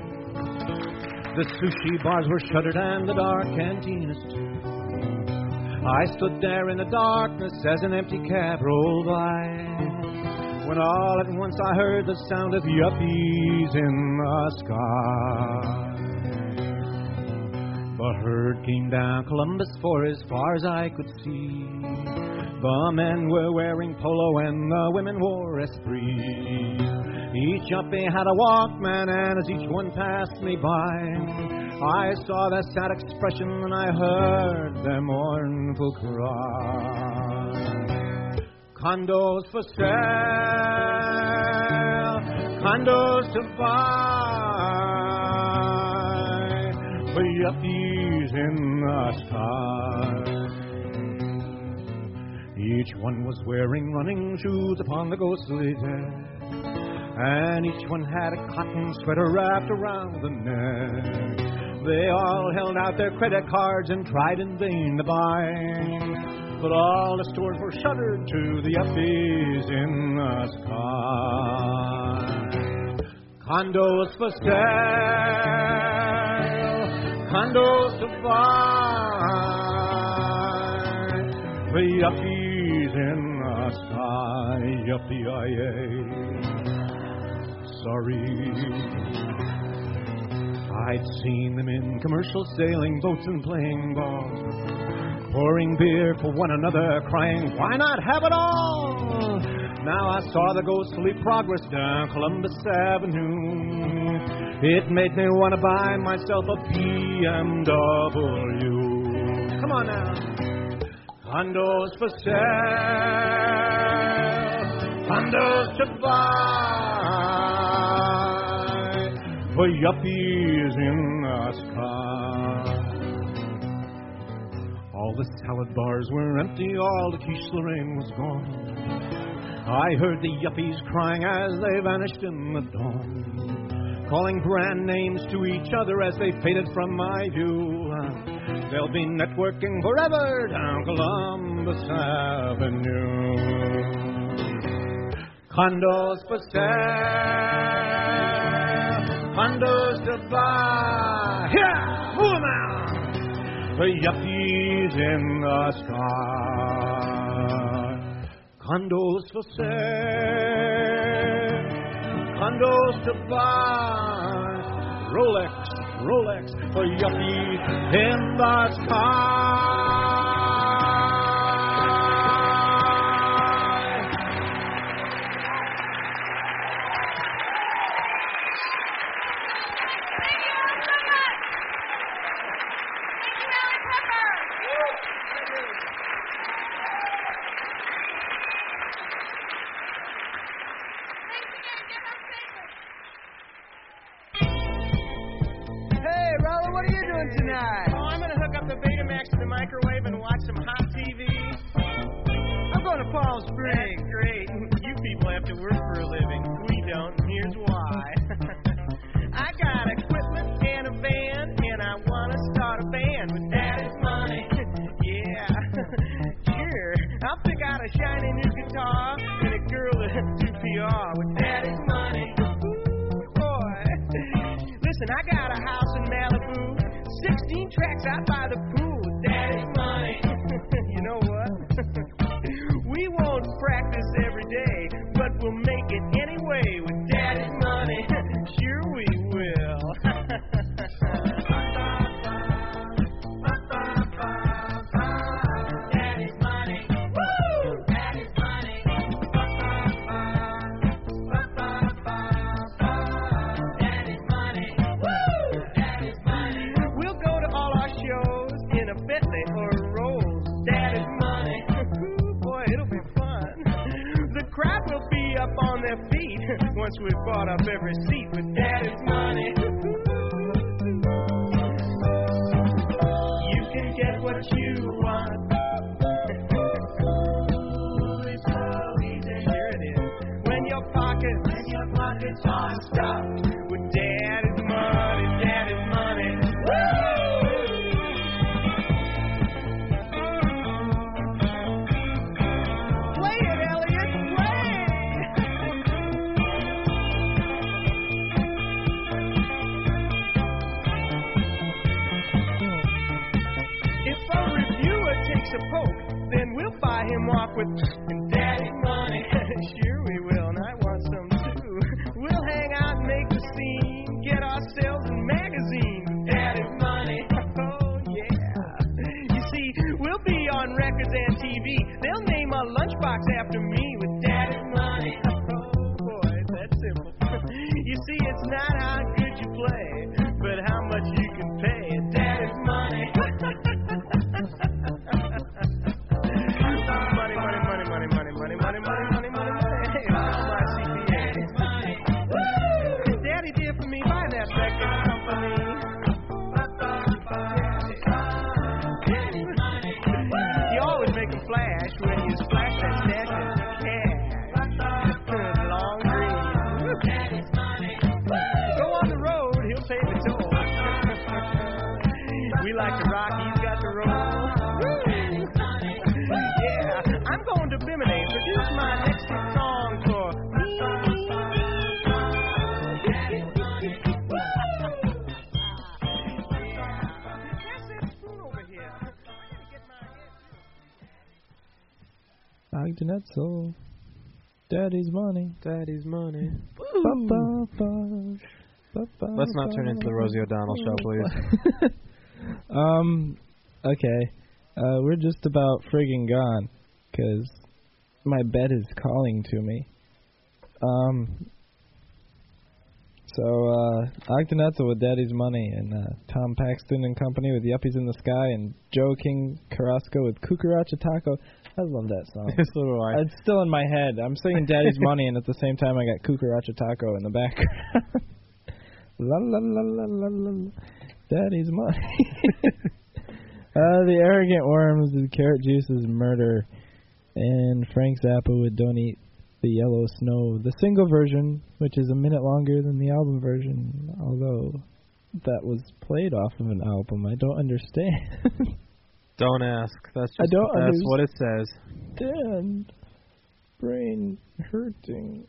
the sushi bars were shuttered and the dark cantinas too. I stood there in the darkness as an empty cab rolled by, when all at once I heard the sound of yuppies in the sky. The herd came down Columbus for as far as I could see. The men were wearing polo and the women wore esprit. Each yuppie had a Walkman, and as each one passed me by, I saw their sad expression and I heard their mournful cry. Condos for sale, condos to buy, for yuppies in the sky. Each one was wearing running shoes upon the ghostly day, and each one had a cotton sweater wrapped around the neck. They all held out their credit cards and tried in vain to buy, but all the stores were shuttered to the yuppies in the sky. Condos for sale, condos to buy, for yuppies in the sky, yuppie-I-A. Sorry, I'd seen them in commercials, sailing boats and playing ball, pouring beer for one another, crying, why not have it all? Now I saw the ghostly progress down Columbus Avenue. It made me want to buy myself a B M W. Come on now. Condos for sale, condos to buy, for yuppies in the sky. All the salad bars were empty, all the quiche Lorraine was gone. I heard the yuppies crying as they vanished in the dawn, calling brand names to each other as they faded from my view. They'll be networking forever down Columbus Avenue. Condos for sale, condos to buy. Yeah, move 'em out. The yuppies in the sky. Condos for sale, condos to buy. Rolex, Rolex for yuppies in the sky. Tonight. Oh, I'm gonna hook up the Betamax to the microwave and watch some hot T V. I'm going to Palm Springs. That's great. You people have to work for a living. We don't, and here's why. I got equipment and a van, and I wanna start a band with daddy's money. Yeah, sure. I'll pick out a shiny new guitar and a girl at two P R with daddy's money. Ooh, boy. Listen, I got a house in Malibu. Sixteen tracks out by the pool with daddy's money. You know what? We won't practice every day, but we'll make it anyway with daddy's money. Sure we will. Daddy's money. Woo! Daddy's money. Daddy's money. Woo! Daddy's money. In a Bentley or a Rolls, daddy's money. Boy, it'll be fun. The crowd will be up on their feet once we've bought up every seat with daddy's money. You can get what you want. It's so easy. Here it is. When your pockets, when your pockets are stuffed with daddy's money, daddy's money. Woo! A poke, then we'll buy him off with daddy's money. Sure we will, and I want some too. We'll hang out and make the scene, get ourselves a magazine with daddy's money. Oh not how good you play, but how much you can pay. Daddy's money. Money, money, money, money, money, money, money, money, money, money, money. Hey, my C P A. Woo! Daddy did for me, buy that record company. You always make a flash when you splash that stash in cash. Long green. Go on the road, he'll pay the toll. We like to rock, he's got the roll. Yeah, I'm going to Bimini. Produce my next hit song for me. Ogden Edsel. Daddy's money. Daddy's money. Ba-ba-ba. Ba-ba-ba. Let's not turn into the Rosie O'Donnell show, please. um, okay. Uh, we're just about friggin' gone, because my bed is calling to me. Um, so, uh, Ogden Edsel with Daddy's Money, and uh, Tom Paxton and Company with Yuppies in the Sky, and Joe King Carrasco with Cucaracha Taco. I love that song. So do I. It's still in my head. I'm singing Daddy's Money, and at the same time I got Cucaracha Taco in the background. La la la la la la. Daddy's Money. uh, the Arrogant Worms with Carrot Juice's Murder, and Frank Zappa with Don't Eat the Yellow Snow. The single version, which is a minute longer than the album version, although that was played off of an album. I don't understand. Don't ask. That's just I don't that's what it says. Understand. Brain hurting.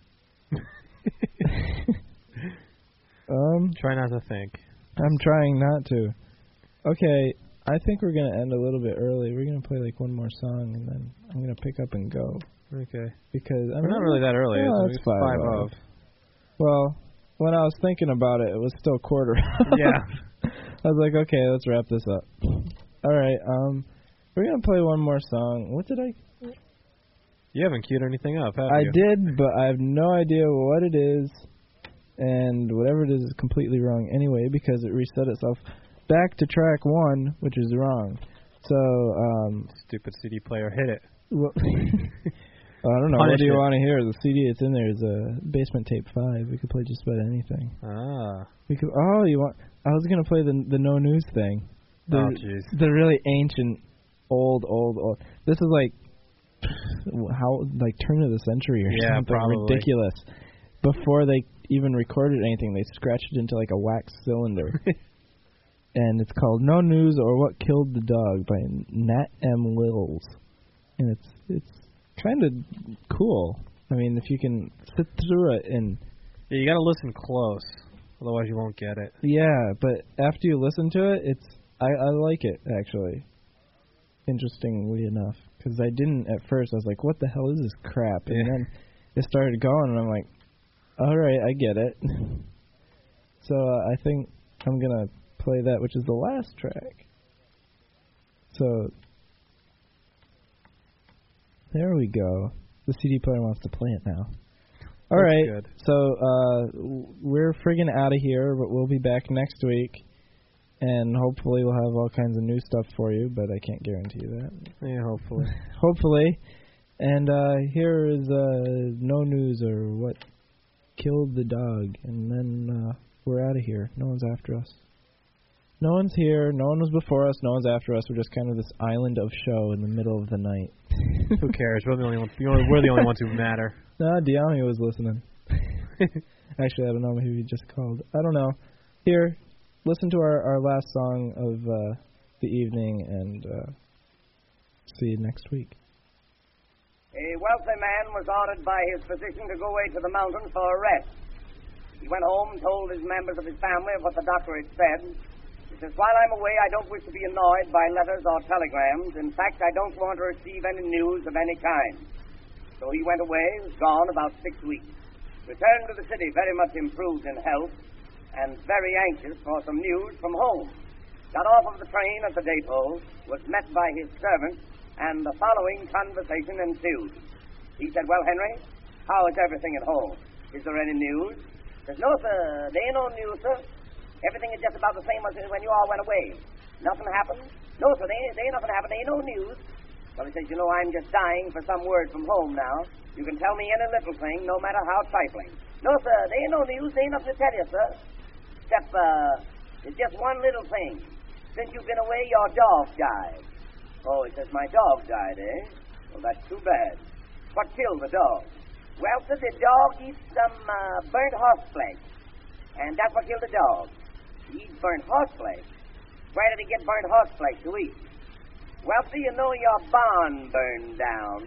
um. Try not to think. I'm trying not to. Okay, I think we're gonna end a little bit early. We're gonna play like one more song, and then I'm gonna pick up and go. Okay. Because I we're not really that early. No, it's it's five, five five of. Well, when I was thinking about it, it was still quarter. Yeah. I was like, okay, let's wrap this up. All right, um, we're gonna play one more song. What did I? You haven't queued anything up, have I you? did, but I have no idea what it is, and whatever it is is completely wrong anyway because it reset itself back to track one, which is wrong. So, um, stupid C D player, hit it. Well, I don't know. Punish what do you it. want to hear? The C D that's in there is a Basement Tape five. We could play just about anything. Ah. We could. Oh, you want? I was gonna play the the no news thing. The, oh, jeez. The really ancient, old, old, old. This is like how like turn of the century or yeah, something probably. ridiculous. Before they even recorded anything, they scratched it into like a wax cylinder. And it's called No News or What Killed the Dog by Nat M. Lills. And it's it's kind of cool. I mean, if you can sit through it and... Yeah, you got to listen close. Otherwise you won't get it. Yeah, but after you listen to it, it's I, I like it, actually. Interestingly enough. Because I didn't at first. I was like, what the hell is this crap? And yeah. then it started going, and I'm like, all right, I get it. So uh, I think I'm going to play that, which is the last track. So there we go. The C D player wants to play it now. All That's right, good. so uh, we're friggin' out of here, but we'll be back next week, and hopefully we'll have all kinds of new stuff for you, but I can't guarantee you that. Yeah, hopefully. Hopefully. And uh, here is uh, No News or What Killed the Dog, and then uh, we're out of here. No one's after us. No one's here. No one was before us. No one's after us. We're just kind of this island of show in the middle of the night. Who cares? We're the only ones. We're the only ones who matter. Nah, Diami was listening. Actually, I don't know who he just called. I don't know. Here, listen to our, our last song of uh, the evening, and uh, see you next week. A wealthy man was ordered by his physician to go away to the mountains for a rest. He went home and told his members of his family of what the doctor had said. He says, while I'm away, I don't wish to be annoyed by letters or telegrams. In fact, I don't want to receive any news of any kind. So he went away, was gone about six weeks. Returned to the city very much improved in health and very anxious for some news from home. Got off of the train at the depot, was met by his servant, and the following conversation ensued. He said, well, Henry, how is everything at home? Is there any news? Says, no, sir, they ain't no news, sir. Everything is just about the same as when you all went away. Nothing happened. No, sir, they ain't, they ain't nothing happened. They ain't no news. Well, he says, you know, I'm just dying for some word from home now. You can tell me any little thing, no matter how trifling. No, sir, they ain't no news. They ain't nothing to tell you, sir. Except, uh, it's just one little thing. Since you've been away, your dog died. Oh, he says, my dog died, eh? Well, that's too bad. What killed the dog? Well, sir, the dog eats some uh, burnt horse flesh. And that's what killed the dog. He eats burnt horse flesh. Where did he get burnt horse flesh to eat? Well, see, you know your barn burned down.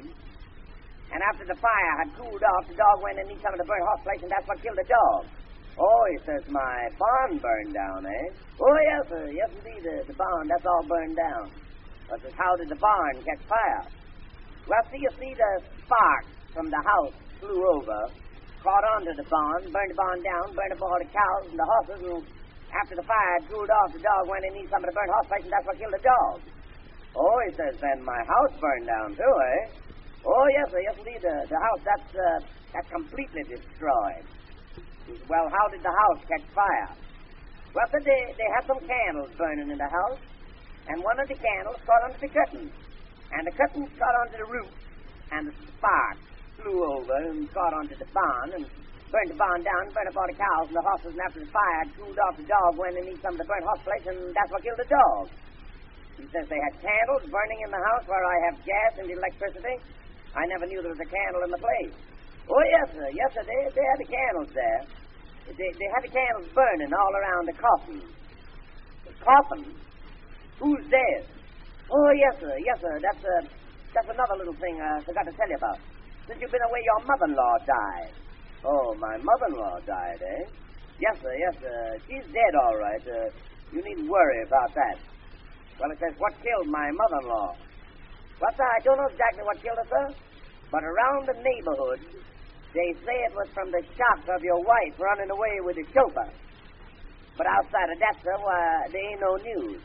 And after the fire had cooled off, the dog went and ate some of the burnt horse flesh, and that's what killed the dog. Oh, he says, my barn burned down, eh? Oh, yes, sir. Yes, indeed, the, the barn, that's all burned down. But says, how did the barn catch fire? Well, see, you see, the spark from the house flew over, caught onto the barn, burned the barn down, burned up all the cows and the horses, and after the fire had cooled off, the dog went and ate some of the burnt horse flesh, and that's what killed the dog. Oh, he says, then my house burned down, too, eh? Oh, yes, sir, yes, indeed, the, the house, that's, uh, that's completely destroyed. Well, how did the house catch fire? Well, sir, they, they had some candles burning in the house, and one of the candles caught onto the curtains, and the curtains caught onto the roof, and the spark flew over and caught onto the barn, and burned the barn down, burned up all the cows and the horses, and after the fire had cooled off, the dog went and ate some of the burnt horse flesh, and that's what killed the dog. He says they had candles burning in the house where I have gas and electricity. I never knew there was a candle in the place. Oh, yes, sir. Yes, sir. They, they had the candles there. They, they had the candles burning all around the coffin. The coffin? Who's dead? Oh, yes, sir. Yes, sir. That's, uh, that's another little thing I forgot to tell you about. Since you've been away, your mother-in-law died. Oh, my mother-in-law died, eh? Yes, sir. Yes, sir. She's dead, all right. Uh, you needn't worry about that. Well, it says, what killed my mother-in-law? Well, sir, I don't know exactly what killed her, sir. But around the neighborhood, they say it was from the shock of your wife running away with the chauffeur. But outside of that, sir, why, there ain't no news.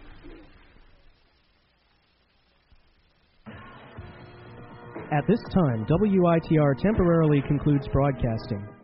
At this time, W I T R temporarily concludes broadcasting.